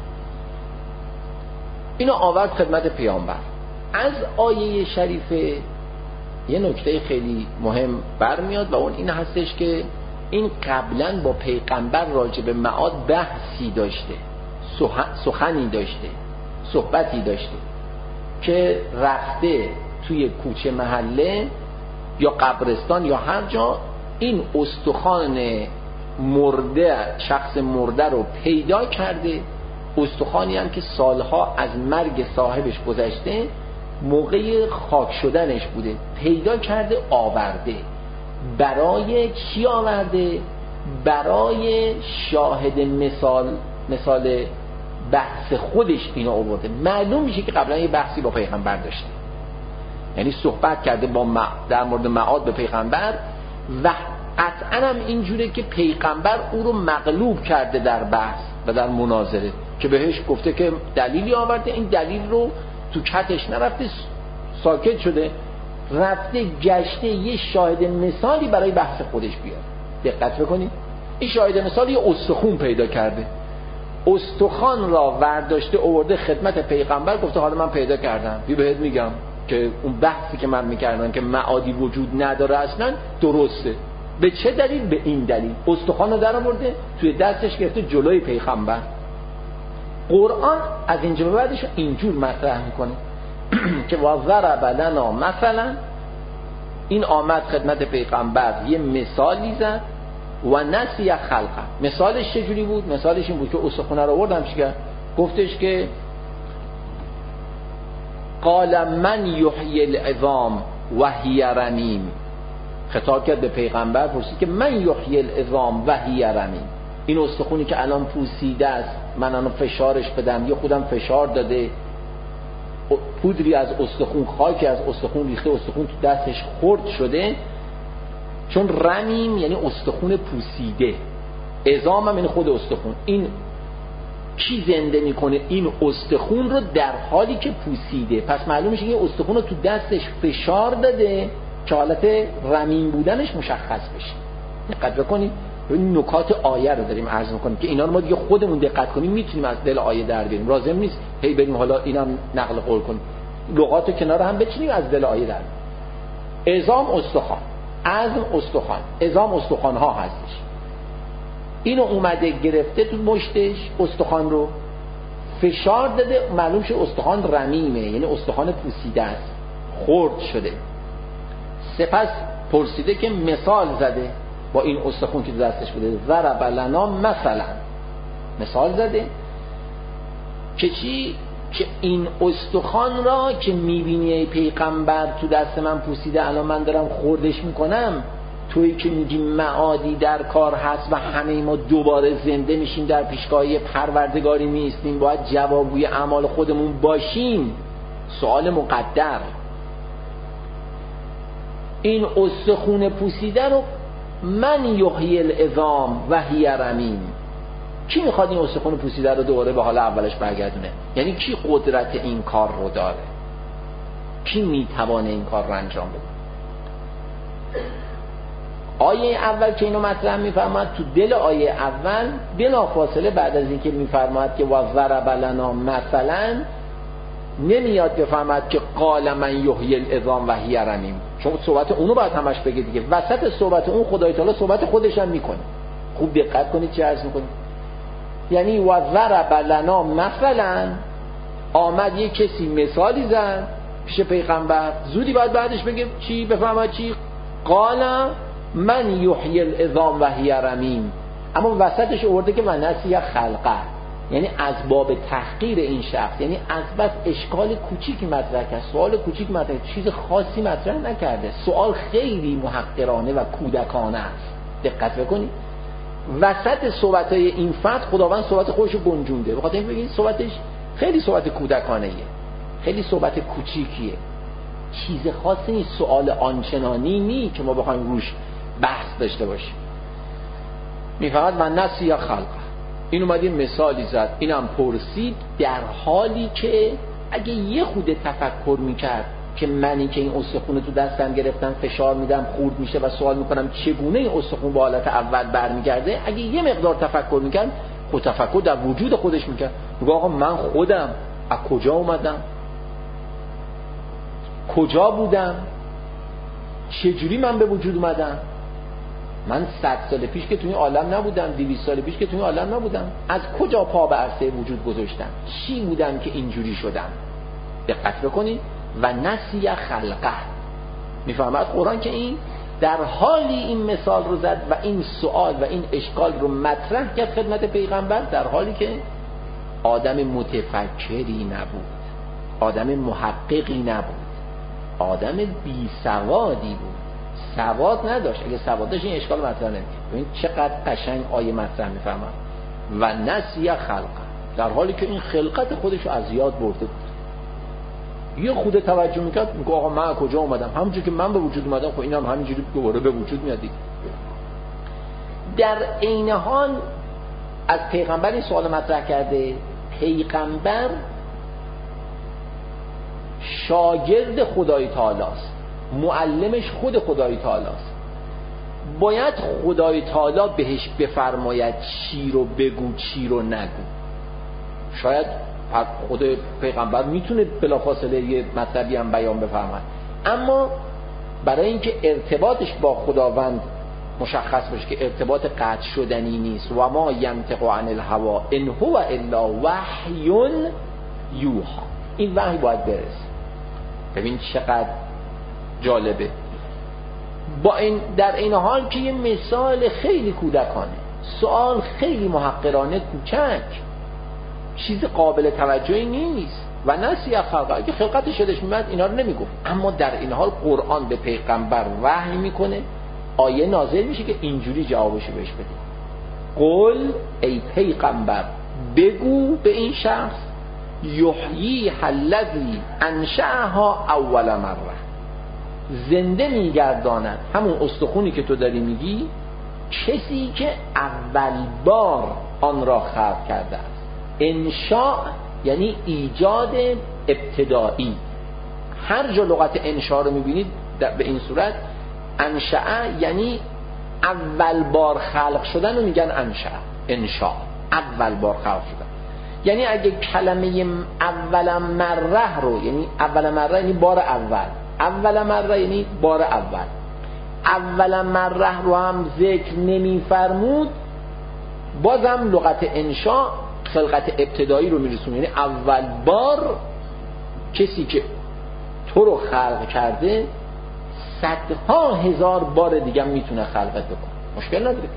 اینو آورد خدمت پیامبر. از آیه شریفه یه نکته خیلی مهم برمیاد و اون این هستش که این قبلا با پیغمبر راجع به معاد بحثی داشته، سخنی داشته، صحبتی داشته که رفته توی کوچه محله یا قبرستان یا هر جا این استخوان مرده، شخص مرده رو پیدا کرده. استخوانی هم که سالها از مرگ صاحبش گذشته، موقع خاک شدنش بوده، پیدا کرده آورده. برای چی آورده؟ برای شاهد مثال بحث خودش اینو آورده. معلوم میشه که قبلا یه بحثی با پیغمبر داشته، یعنی صحبت کرده در مورد معاد به پیغمبر و قطعا هم اینجوره که پیغمبر او رو مغلوب کرده در بحث و در مناظره، که بهش گفته که دلیلی آورده، این دلیل رو تو کتش نرفته، ساکت شده، رفته گشته یه شاهد مثالی برای بحث خودش بیاد. دقت بکنید، این شاهد مثالی یه استخوان پیدا کرده، استخوان را ورداشته آورده خدمت پیغمبر، گفته حالا من پیدا کردم، بهت میگم که اون بحثی که من میکردم که معادی وجود نداره اصلا درسته. به چه دلیل؟ به این دلیل. استخوان رو در آورده، توی دستش گرفته جلوی پیغمبر. قرآن از اینجا به بعدش اینجور مطرح میکنه که و ضرب لنا مثلا، این آمد خدمت پیغمبر یه مثالی زد و نسی خلقه. مثالش چجوری بود؟ مثالش این بود که استخوان رو آوردم چیکار؟ گفتش که قال من یحیی العظام و هی رمیم. خطاب کرد به پیغمبر، پرسید که من یحیی العظام و هی رمیم، این استخونی که الان پوسیده است من الان فشارش بدم، یا خودم فشار داده، پودری از استخون، خاکی از استخون ریخته، استخون تو دستش خرد شده. چون رمیم یعنی استخون پوسیده، عظام هم یعنی خود استخون. این کی زنده میکنه این استخون رو در حالی که پوسیده؟ پس معلوم میشه که استخون رو تو دستش فشار داده که حالت رمیم بودنش مشخص بشه. دقت بکنید، این نکات آیه رو داریم عرض میکنیم که اینا رو ما دیگه خودمون دقت کنیم میتونیم از دل آیه در بیاریم. لازم نیست هی بریم حالا اینم نقل قول کنیم، لغات کنار هم بچینیم از دل آیه در. عظام استخوان، عظم استخوان، عظام استخوان ها هستش. اینو اومده گرفته تو مشتش، استخوان رو فشار داده، معلوم شد استخوان رمیمه، یعنی استخوان پوسیده است، خرد شده. سپس پرسیده که مثال زده با این استخون که دستش بوده، ضرب لنا مثلا، مثال زده که چی؟ که این استخوان را که میبینی ای پیغمبر تو دست من پوسیده، الان من دارم خوردش میکنم، تویی که میگی معادی در کار هست و همه ما دوباره زنده میشیم در پیشگاه پروردگاری میستیم، باید جوابگوی اعمال خودمون باشیم. سوال مقدر، این استخون پوسیده رو من یحیی العظام و هی رمیم، کی میخواد این استخون پوسیده رو دوباره به حال اولش برگردونه؟ یعنی کی قدرت این کار رو داره؟ کی میتوانه این کار رو انجام بده؟ آیه اول که اینو مطرح میفرماد، تو دل آیه اول بلافاصله بعد از اینکه میفرماد که و ضرب لنا مثلا، نمیاد بفرماد که قال من یحیی العظام و هی رمیم، چون صحبت اونو باید همش بگه دیگه. وسط صحبت اون خدای تعالی صحبت خودش هم میکنه. خوب دقت کنید چی عرض میکنه. یعنی و ضرب لنا مثلا، آمد یک کسی مثالی زد پیش پیغمبر، زودی باید بعدش بگه چی؟ بفرماد چی؟ قال من یحیی العظام و هی رمیم، اما وسطش آورده که من نسی خلقه، یعنی از باب تحقیر این شخص، یعنی از بس اشکال کوچیکی مطرح کرد، سوال کوچیک مطرح کرد، چیز خاصی مطرح نکرده. سوال خیلی محقرانه و کودکانه است. دقت بکنید وسط صحبت‌های این فرد خداوند صحبت خودش رو گنجونده، بخاطر اینکه بگید صحبتش خیلی صحبت کودکانه‌ایه، خیلی صحبت کوچیکیه، چیز خاصی نیست، سوال آنچنانی نیست که ما بخوایم روش بحث داشته باشیم. میفهمد من نسی یا خلقه، این اومدیم مثالی زد، اینم پرسید، در حالی که اگه یه خود تفکر میکرد که منی که این استخون تو دستم گرفتم فشار میدم خورد میشه و سوال میکنم چگونه این استخون به حالت اول برمیگرده، اگه یه مقدار تفکر میکرد، خود تفکر در وجود خودش میکرد، میگه آقا من خودم از کجا اومدم، کجا بودم، چجوری من به وجود اومدم، من 100 سال پیش که توی این عالم نبودم، 200 سال پیش که توی این عالم نبودم، از کجا پا به عرصه وجود گذاشتم، چی بودم که اینجوری شدم. دقت بکنید و نسی خلقه. میفهمد قرآن که این در حالی این مثال رو زد و این سوال و این اشکال رو مطرح کرد خدمت پیغمبر، در حالی که آدم متفکری نبود، آدم محققی نبود، آدم بی سوادی بود، سواد نداشت. اگه سواد داشت این اشکال مطرح نمی‌کرد. ببین چقدر قشنگ آیه مطرح میفهمن و نسی خلقه، در حالی که این خلقت خودشو از یاد برده بود. یه خود توجه میکرد، میگه آقا من کجا اومدم، همونجوری که من به وجود اومدم خب اینم همینجوری دوباره به وجود میاد. در عین حال از پیغمبر این سوال مطرح کرده، پیغمبر شاگرد خدای تعالی است، معلمش خود خدای تعالی است، باید خدای تعالی بهش بفرماید چی رو بگو چی رو نگو. شاید خود پیغمبر میتونه بلافاصله یه مطلبی هم بیان بفرماید، اما برای اینکه ارتباطش با خداوند مشخص باشه که ارتباط قطع شدنی نیست، و ما ینطق عن الهوا ان هو الا وحی یوحی، این وحی باید برسه. ببین چقدر جالبه. با این در این حال که یه مثال خیلی کودکانه، سوال خیلی محقرانه کوچک، چیز قابل توجهی نیست و نسی خلقه، اگه خلقت شدش میمد اینا رو نمیگفت، اما در این حال قرآن به پیغمبر وحی میکنه، آیه نازل میشه که اینجوری جوابشو بهش بده. قل ای پیغمبر بگو به این شخص، یحیی الذی انشأها اول مره، زنده میگرداند همون استخونی که تو داری میگی کسی که اول بار آن را خلق کرده است. انشاء یعنی ایجاد ابتدایی. هر جا لغت انشاء رو میبینید به این صورت، انشاء یعنی اول بار خلق شدن رو میگن انشاء، اول بار خلق شدن. یعنی اگه کلمه اول مره رو، یعنی اول مره یعنی بار اول، اول مره یعنی بار اول مره رو هم ذکر نمیفرمود، بازم لغت انشاء خلقت ابتدایی رو میرسونه، یعنی اول بار کسی که تو رو خلق کرده صدها هزار بار دیگه میتونه خلقت بکنه، مشکل نداره.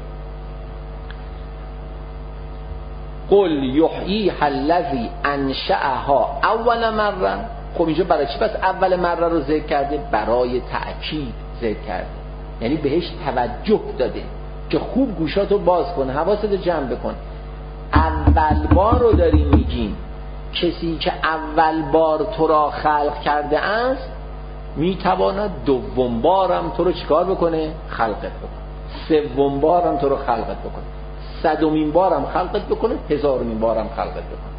قل یحییها الذی انشأها اول مره. خب اینجا برای چی پس اول مره رو ذکر کرده؟ برای تأکید ذکر کرده، یعنی بهش توجه داده که خوب گوشاتو باز کن، حواستو جمع بکن. اول بار رو داریم میگیم، کسی که اول بار تو را خلق کرده است میتواند دوم بارم تو رو چیکار بکنه؟ خلقت بکنه. سوم بارم تو رو خلقت بکنه. صدمین بارم خلقت بکنه. هزارمین بارم خلقت بکنه.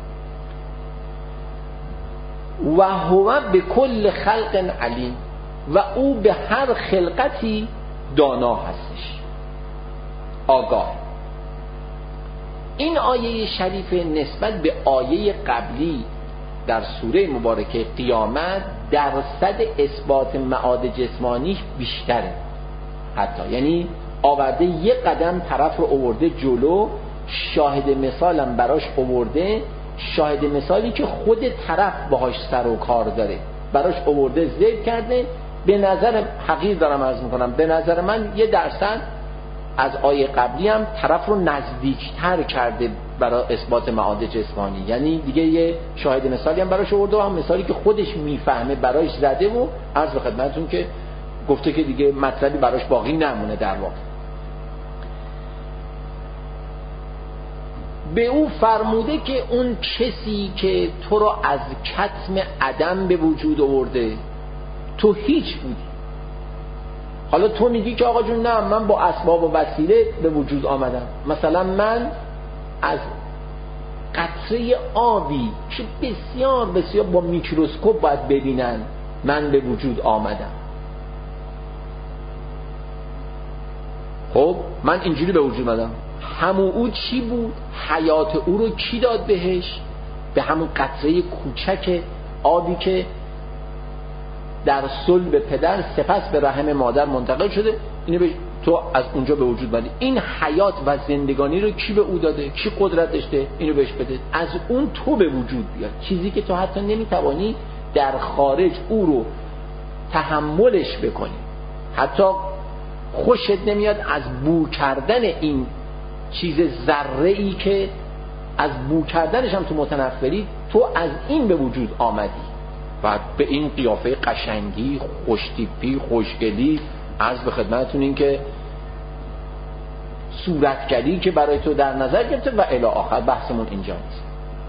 و هو به کل خلق علیم، و او به هر خلقتی دانا هستش، آگاه. این آیه شریف نسبت به آیه قبلی در سوره مبارکه قیامت درصد اثبات معاد جسمانی بیشتره، حتی یعنی آورده یک قدم طرف رو آورده جلو، شاهد مثالم براش آورده، شاهد مثالی که خود طرف باهاش سر و کار داره براش آورده ذکر کرده. به نظر حقیقی دارم عرض میکنم، به نظر من 1% از آیه قبلی هم طرف رو نزدیکتر کرده برای اثبات معاد جسمانی، یعنی دیگه یه شاهد مثالی هم براش آورده و هم مثالی که خودش میفهمه براش زده و عرض به خدمتتون که گفته که دیگه مطلبی براش باقی نمونه. در واقع به او فرموده که اون کسی که تو رو از کتم عدم به وجود آورده، تو هیچ بودی، حالا تو میگی که آقا جون نه من با اسباب و وسیله به وجود آمدم. مثلا من از قطره آبی که بسیار بسیار با میکروسکوپ باید ببینن من به وجود آمدم. خب من اینجوری به وجود آمدم. همون او چی بود؟ حیات او رو کی داد بهش؟ به همون قطره کوچک آبی که در صلب پدر سپس به رحم مادر منتقل شده، اینو به تو از اونجا به وجود بدی. این حیات و زندگانی رو کی به او داده؟ کی قدرت داشته؟ اینو بهش بده. از اون تو به وجود بیاد، چیزی که تو حتی نمیتوانی در خارج او رو تحملش بکنی، حتی خوشت نمیاد از بو کردن این چیز ذره‌ای که از بو کردنش هم تو متنفری، تو از این به وجود آمدی و به این قیافه قشنگی، خوشتیپی، خوشگلی، عرض به خدمتتون این که صورتگری که برای تو در نظر گرفته و الی آخر. بحثمون اینجا نیست.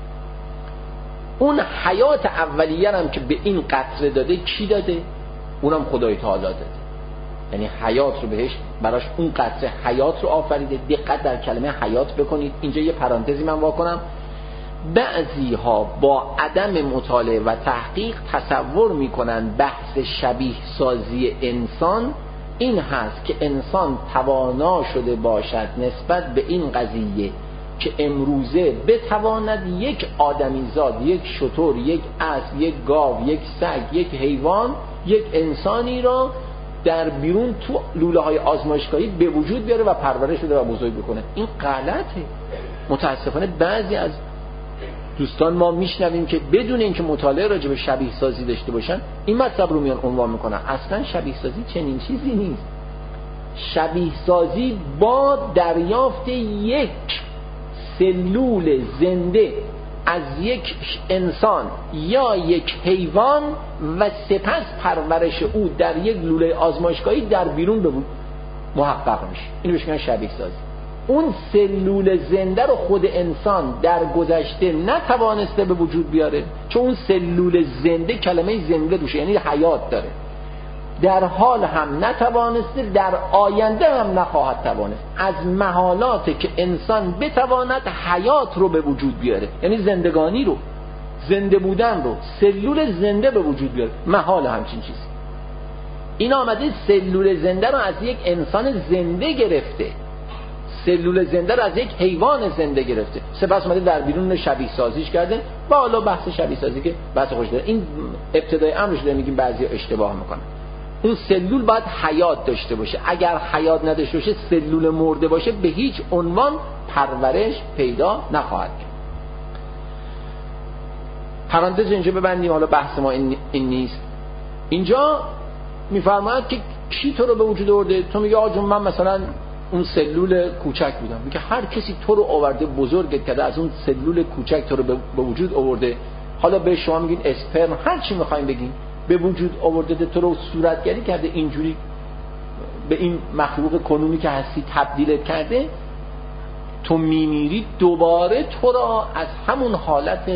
اون حیات اولیه هم که به این قطره داده کی داده؟ اونم خدای تعالی داده، یعنی حیات رو بهش براش اون قطره حیات رو آفریده. دقت در کلمه حیات بکنید. اینجا یه پرانتزی من واکنم. بعضی ها با عدم مطالعه و تحقیق تصور میکنن بحث شبیه سازی انسان این هست که انسان توانا شده باشد نسبت به این قضیه که امروزه بتواند یک آدمیزاد، یک شتر، یک اسب، یک گاو، یک سگ، یک حیوان، یک انسانی را در بیرون تو لوله های آزمایشگاهی به وجود بیاره و پرورش بده و بزرگ بکنه. این غلطه. متاسفانه بعضی از دوستان ما میشنویم که بدون اینکه مطالعه راجع به شبیه سازی داشته باشن این مطلب رو میان عنوان میکنن. اصلا شبیه سازی چنین چیزی نیست. شبیه سازی با دریافت یک سلول زنده از یک انسان یا یک حیوان و سپس پرورش او در یک لوله آزمایشگاهی در بیرون به محقق میشه. اینو بهش میگن شبیه سازی. اون سلول زنده رو خود انسان در گذشته نتوانسته به وجود بیاره، چون اون سلول زنده کلمه زنده روشه، یعنی حیات داره. در حال هم نتوانسته، در آینده هم نخواهد توانست. از محالاته که انسان بتواند حیات رو به وجود بیاره، یعنی زندگانی رو، زنده بودن رو، سلول زنده به وجود بیاره، محال همچین چیزی. این آمده سلول زنده رو از یک انسان زنده گرفته، سلول زنده رو از یک حیوان زنده گرفته، سپس اومده در بیرون شبیه سازیش کرده. و حالا بحث شبیه سازی که بحث خوش داره، این ابتدای امرش داره میگیم بعضی اشتباه میکنن. اون سلول باید حیات داشته باشه. اگر حیات نداشته باشه، سلول مرده باشه، به هیچ عنوان پرورش پیدا نخواهد کرد. پرانتز اینجا ببندیم، حالا بحث ما این نیست. اینجا میفرماید که کی تو رو به وجود آورده؟ تو میگه آقا جون من مثلا اون سلول کوچک بودم. میگه هر کسی تو رو آورده بزرگت کرده، از اون سلول کوچک تو رو به وجود آورده. حالا به شما میگین اسپرم، هر چی میخواین بگین، به وجود آورده، تو رو صورتگری کرده، اینجوری به این مخلوق کنونی که هستی تبدیلت کرده. تو میمیری دوباره تو را از همون حالت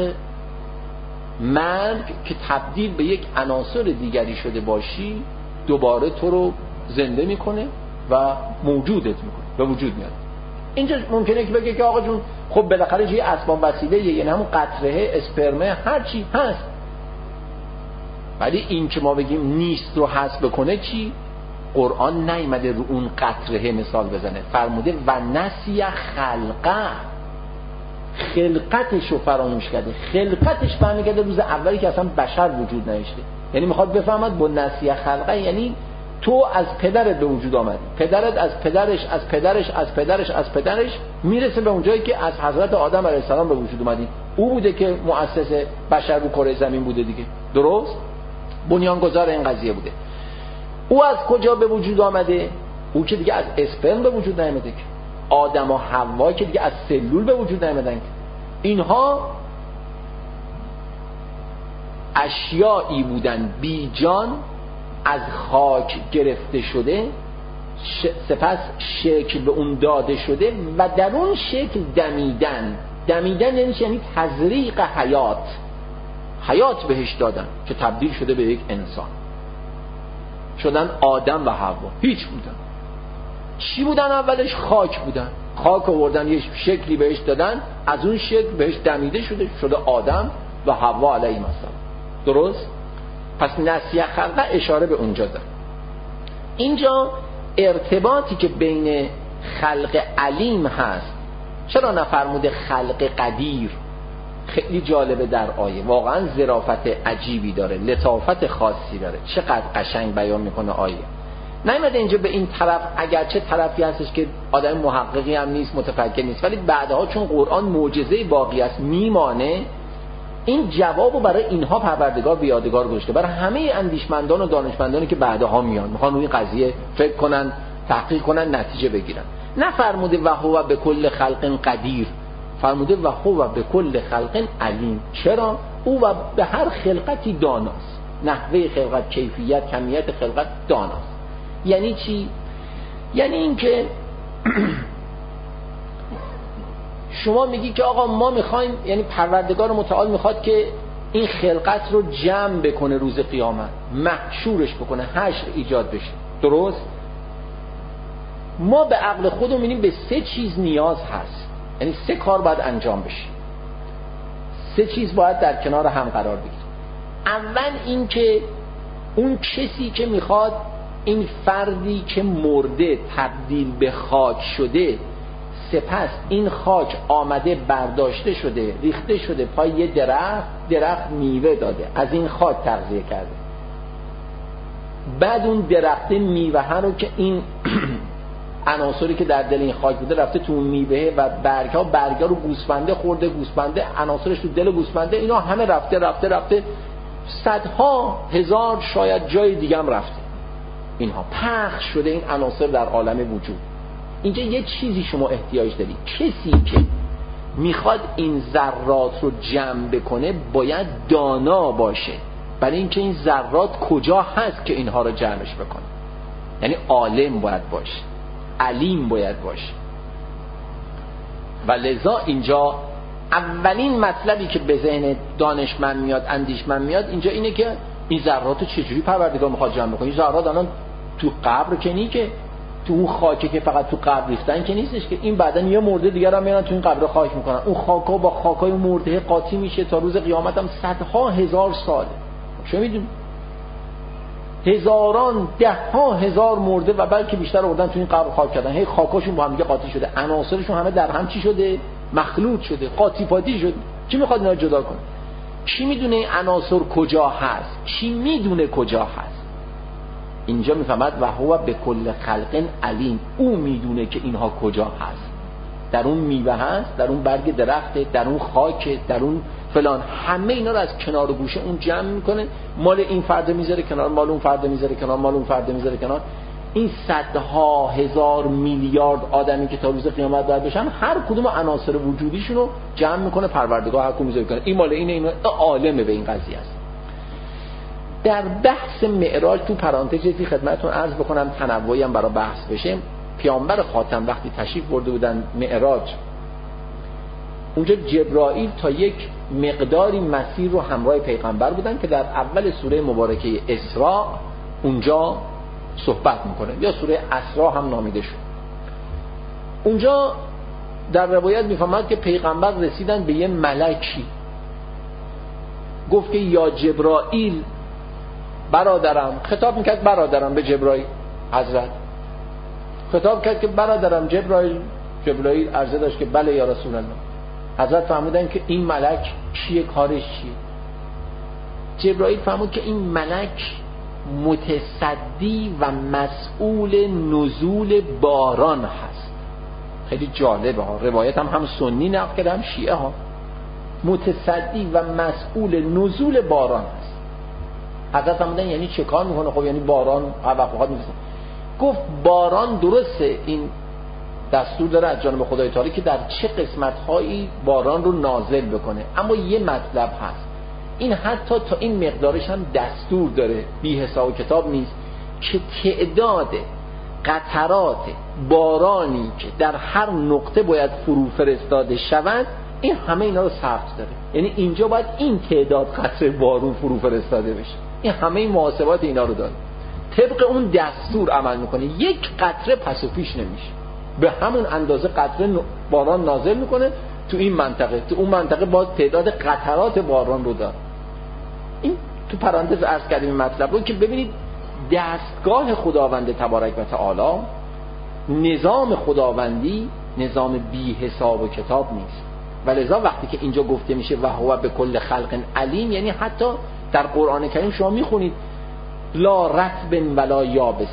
مرگ که تبدیل به یک عناصر دیگری شده باشی دوباره تو رو زنده میکنه و موجودت میکنه، به وجود میاد. اینجا ممکنه که بگه که آقا جون خب بالاخره یه اسباب وسیله، یعنی همون قطره اسپرمه هر چی هست، ولی این که ما بگیم نیست رو حذف بکنه چی؟ قرآن نیامده رو اون قطره مثال بزنه، فرموده و نسی خلقه، خلقتش رو فراموش کرده. خلقتش برمیگرده روز اولی که اصلا بشر وجود نداشته. یعنی میخواد بفهمد با نسی خلقه یعنی تو از پدرت به وجود آمدی، پدرت از پدرش از پدرش از پدرش از پدرش میرسه به اونجایی که از حضرت آدم علیه السلام به وجود اومدی. او بوده که مؤسس بشر رو کره زمین بوده دیگه، درست؟ بنیانگذار این قضیه بوده. او از کجا به وجود آمده؟ او که دیگه از اسپرم به وجود نیامده که. آدم و حوا که دیگه از سلول به وجود نیامدن که. اینها اشیایی بودن بی جان، از خاک گرفته شده، سپس شکل به اون داده شده و در اون شکل دمیدن یعنی تزریق حیات بهش دادن که تبدیل شده به یک انسان، شدن آدم و حوا. هیچ بودن. چی بودن اولش؟ خاک بودن. خاک آوردن یه شکلی بهش دادن، از اون شکل بهش دمیده شده آدم و حوا علیهم السلام. درست؟ پس نسیه خلقه اشاره به اونجا داره. اینجا ارتباطی که بین خلق علیم هست، چرا نفرموده خلق قدیر؟ خیلی جالبه در آیه، واقعا ظرافت عجیبی داره، لطافت خاصی داره، چقدر قشنگ بیان میکنه آیه. نمیده اینجا به این طرف، اگرچه طرفی هستش که آدم محققی هم نیست، متفکر نیست، ولی بعدها چون قرآن معجزه باقی است میمانه، این جوابو برای اینها پروردگار به یادگار گذاشته، برای همه اندیشمندان و دانشمندانی که بعدها میان میخوان روی قضیه فکر کنن، تحقیق کنن، نتیجه بگیرن. نه فرموده و هو به کل خلق قدیر، فرموده و هو به کل خلق علیم. چرا؟ او و به هر خلقتی داناست، نحوه خلقت، کیفیت، کمیت خلقت داناست. یعنی چی؟ یعنی این که شما میگی که آقا ما میخوایم، یعنی پروردگار متعال میخواد که این خلقت رو جمع بکنه روز قیامت، محشورش بکنه، حشر ایجاد بشه. درست؟ ما به عقل خودمون میبینیم به 3 چیز نیاز هست، یعنی 3 کار باید انجام بشه، 3 چیز باید در کنار هم قرار بگیره. اول این که اون کسی که میخواد این فردی که مرده تبدیل به خاک شده، سپس این خاک آمده برداشته شده ریخته شده پای یه درخت میوه داده، از این خاک تغذیه کرده، بعد اون درخت میوه رو که این عناصری که در دل این خاک بوده رفته تو اون میوه و برگا رو گوسفنده خورده، گوسفنده عناصرش تو دل گوسفنده، اینا همه رفته صدها هزار شاید جای دیگه هم رفته، اینها پخش شده این عناصر در عالم وجود. اینجا یه چیزی شما احتیاج داری، کسی که میخواد این ذرات رو جمع بکنه باید دانا باشه برای اینکه این ذرات کجا هست که اینها رو جمعش بکنه، یعنی عالم باید باشه، علیم باید باشه. و لذا اینجا اولین مطلبی که به ذهن دانشمند میاد، اندیشمند میاد، اینجا اینه که این ذرات رو چجوری پروردگار میخواد جمع بکنه. این ذرات الان تو قبر که نی، که تو اون خاکی که فقط تو قبر ریختن که نیستش که، این بعدن یه مرده دیگر هم میارن تو این قبر خاک میکنن، اون خاکا با خاکای مرده قاطی میشه تا روز قیامت هم صدها هزار ساله. شما میدونید هزاران، دهها هزار مرده و بلکه بیشتر آوردن تو این قبر خاک کردن، هی خاکاشون با هم دیگه قاطی شده، عناصرشون همه در هم چی شده؟ مخلوط شده، قاطی پاتی شده. کی میخواد اینا جدا کنه؟ کی میدونه این عناصر کجا هست؟ کی میدونه کجا هست؟ اینجا میفهمد و هو به کل خلق علیم، او میدونه که اینها کجا هست، در اون میوه هست، در اون برگ درخت، در اون خاک، در اون فلان، همه اینا رو از کنار و گوشه اون جمع میکنه، مال این فرد میذاره کنار، مال اون فرد میذاره کنار، مال اون فرد میذاره کنار. این صدها هزار میلیارد آدمی که تا روز قیامت باید بشن، هر کدوم عناصر وجودیشون رو جمع میکنه پروردگار، هر کدوم میذاره کنار. این مال اینه، عالمه به این قضیه است. در بحث معراج تو پرانتزی خدمتتون عرض بکنم، تنوعی هم برای بحث بشه. پیامبر خاتم وقتی تشریف برده بودن معراج، اونجا جبرائیل تا یک مقداری مسیر رو همراه پیغمبر بودن که در اول سوره مبارکه اسراء اونجا صحبت میکنه، یا سوره اسراء هم نامیده شد. اونجا در روایت میفهمد که پیغمبر رسیدن به یه ملکی، گفت که یا جبرائیل برادرم، خطاب میکرد برادرم به جبرائیل، حضرت خطاب کرد که برادرم جبرائیل. جبرائیل عرضه داشت که بله یا رسول الله. حضرت فهمودن که این ملک کیه، کارش چیه. جبرائیل فهمود که این ملک متصدی و مسئول نزول باران هست. خیلی جالبه ها، روایت هم سنی نقل کرده هم شیعه ها. متصدی و مسئول نزول باران هست. حضرت فهمودن یعنی چه کار میکنه؟ خب یعنی باران اوقات میفرسته. گفت باران درسته این دستور داره از جانب خدای تعالی که در چه قسمت‌هایی باران رو نازل بکنه، اما یه مطلب هست، این حتی تا این مقدارش هم دستور داره، بی حساب کتاب نیست، که تعداد قطرات بارانی که در هر نقطه باید فرو فرستاده شود، این همه اینا رو ثبت داره. یعنی اینجا باید این تعداد قطره بارون فرو فرستاده بشه، این همه این محاسبات اینا رو داره، طبق اون دستور عمل میکنه. یک قطره پس و پیش نمیشه، به همون اندازه قطره باران نازل میکنه تو این منطقه، تو اون منطقه باز تعداد قطرات باران رو داره. این تو پرانتز عرض کردیم این مطلب رو که ببینید دستگاه خداوند تبارک و تعالی، نظام خداوندی نظام بی حساب و کتاب نیست. ولذا وقتی که اینجا گفته میشه و هو به کل خلق علیم، یعنی حتی در قرآن کریم شما میخونید لا رطب ولا یابس،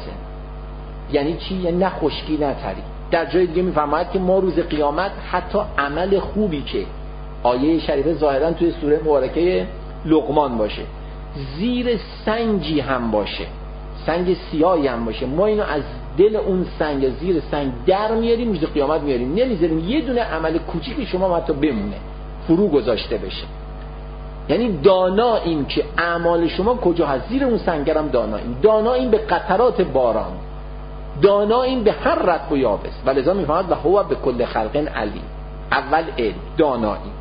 یعنی چی؟ یعنی نه خشکی نه تری. در جای دیگه میفرماید که ما روز قیامت حتی عمل خوبی که آیه شریفه ظاهرا توی سوره مبارکه لقمان باشه، زیر سنگی هم باشه، سنگ سیاهی هم باشه، ما اینو از دل اون سنگ، زیر سنگ در میاریم، روز قیامت میاریم، نمیذاریم یه دونه عمل کوچیکی شما حتی بمونه، فرو گذاشته بشه. یعنی داناییم که اعمال شما کجا هست، زیر اون سنگرم داناییم به قطرات باران، داناییم به هر رطب و یابس. ولذا میفهمد و هو به کل خلق علیم. اول علم، دانایی.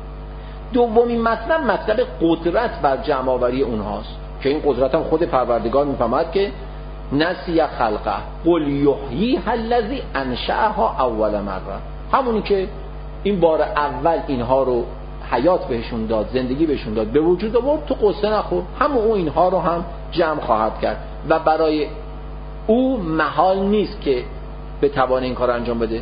دومین مطلب قدرت بر جمع آوری اونهاست که این قدرت هم خود پروردگار میفهمد که نسی خلقه قل یحییها الذی انشأها اول مره، همونی که این بار اول اینها رو حیات بهشون داد، زندگی بهشون داد، به وجود آورد، تو قصه نخور، همون او اینها رو هم جمع خواهد کرد و برای او محال نیست که بتوانه این کار انجام بده.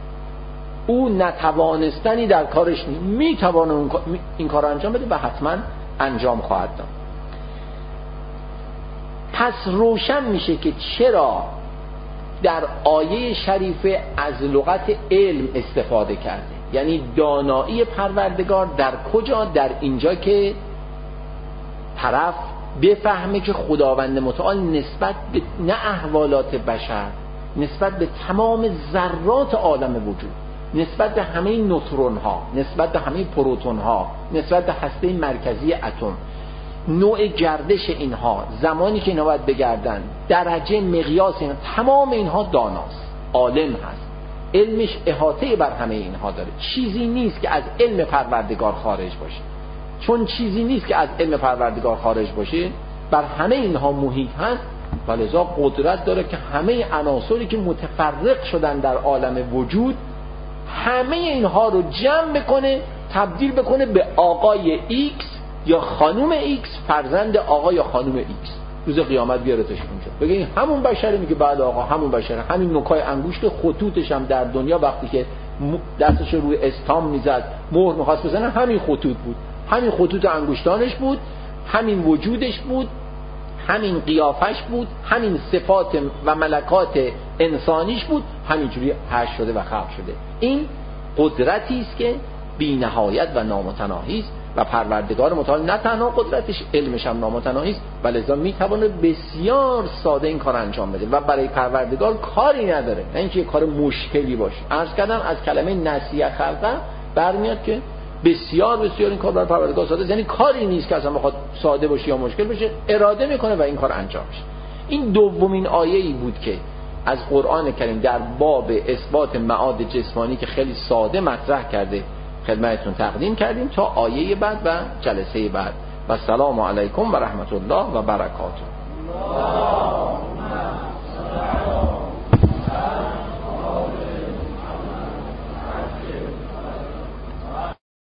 او نتوانستنی در کارش نیست، میتوانه این کار انجام بده و حتما انجام خواهد داد. پس روشن میشه که چرا در آیه شریفه از لغت علم استفاده کرده، یعنی دانایی پروردگار در کجا؟ در اینجا که طرف بفهمه که خداوند متعال نسبت به نه احوالات بشر، نسبت به تمام ذرات عالم وجود، نسبت به همه نوترون ها، نسبت به همه پروتون ها، نسبت به هسته مرکزی اتم، نوع گردش اینها، زمانی که اینها باید بگردن، درجه مقیاس اینها، تمام اینها داناست، عالم هست، علمش احاطه بر همه اینها داره. چیزی نیست که از علم پروردگار خارج باشه. چون چیزی نیست که از علم پروردگار خارج باشه، بر همه اینها محیط هست، ولذا قدرت داره که همه عناصری که متفرق شدن در عالم وجود، همه اینها رو جمع بکنه، تبدیل بکنه به آقای ایکس یا خانوم ایکس، فرزند آقا یا خانوم ایکس، روز قیامت بیارتش اونجا بگه این همون بشره، میگه بعد آقا همون بشره، همین نوکای انگشت خطوطش هم در دنیا وقتی که دستش روی استام میزد، مهر میخواست بزنه، همین خطوط بود، همین خطوط انگشتانش بود، همین وجودش بود، همین قیافش بود، همین صفات و ملکات انسانیش بود، همینجوری حشر شده و خلق شده. این قدرتی است که بی نهایت و نامتناهی است و پروردگار متعال نه تنها قدرتش، علمش هم نامتناهی است و لذا میتونه بسیار ساده این کار انجام بده و برای پروردگار کاری نداره، نه اینکه یه کار مشکلی باشه. عرض کردم از کلمه نسیه خلقه برمیاد که بسیار بسیار این کار برای پروردگار ساده است، یعنی کاری نیست که اصلا بخواد ساده باشه یا مشکل بشه، اراده میکنه و این کار انجام میشه. این دومین آیه‌ای بود که از قرآن کریم در باب اثبات معاد جسمانی که خیلی ساده مطرح کرده خدمتتون تقدیم کردیم تا آیه بعد و جلسه بعد. و السلام علیکم و رحمت الله و برکاته.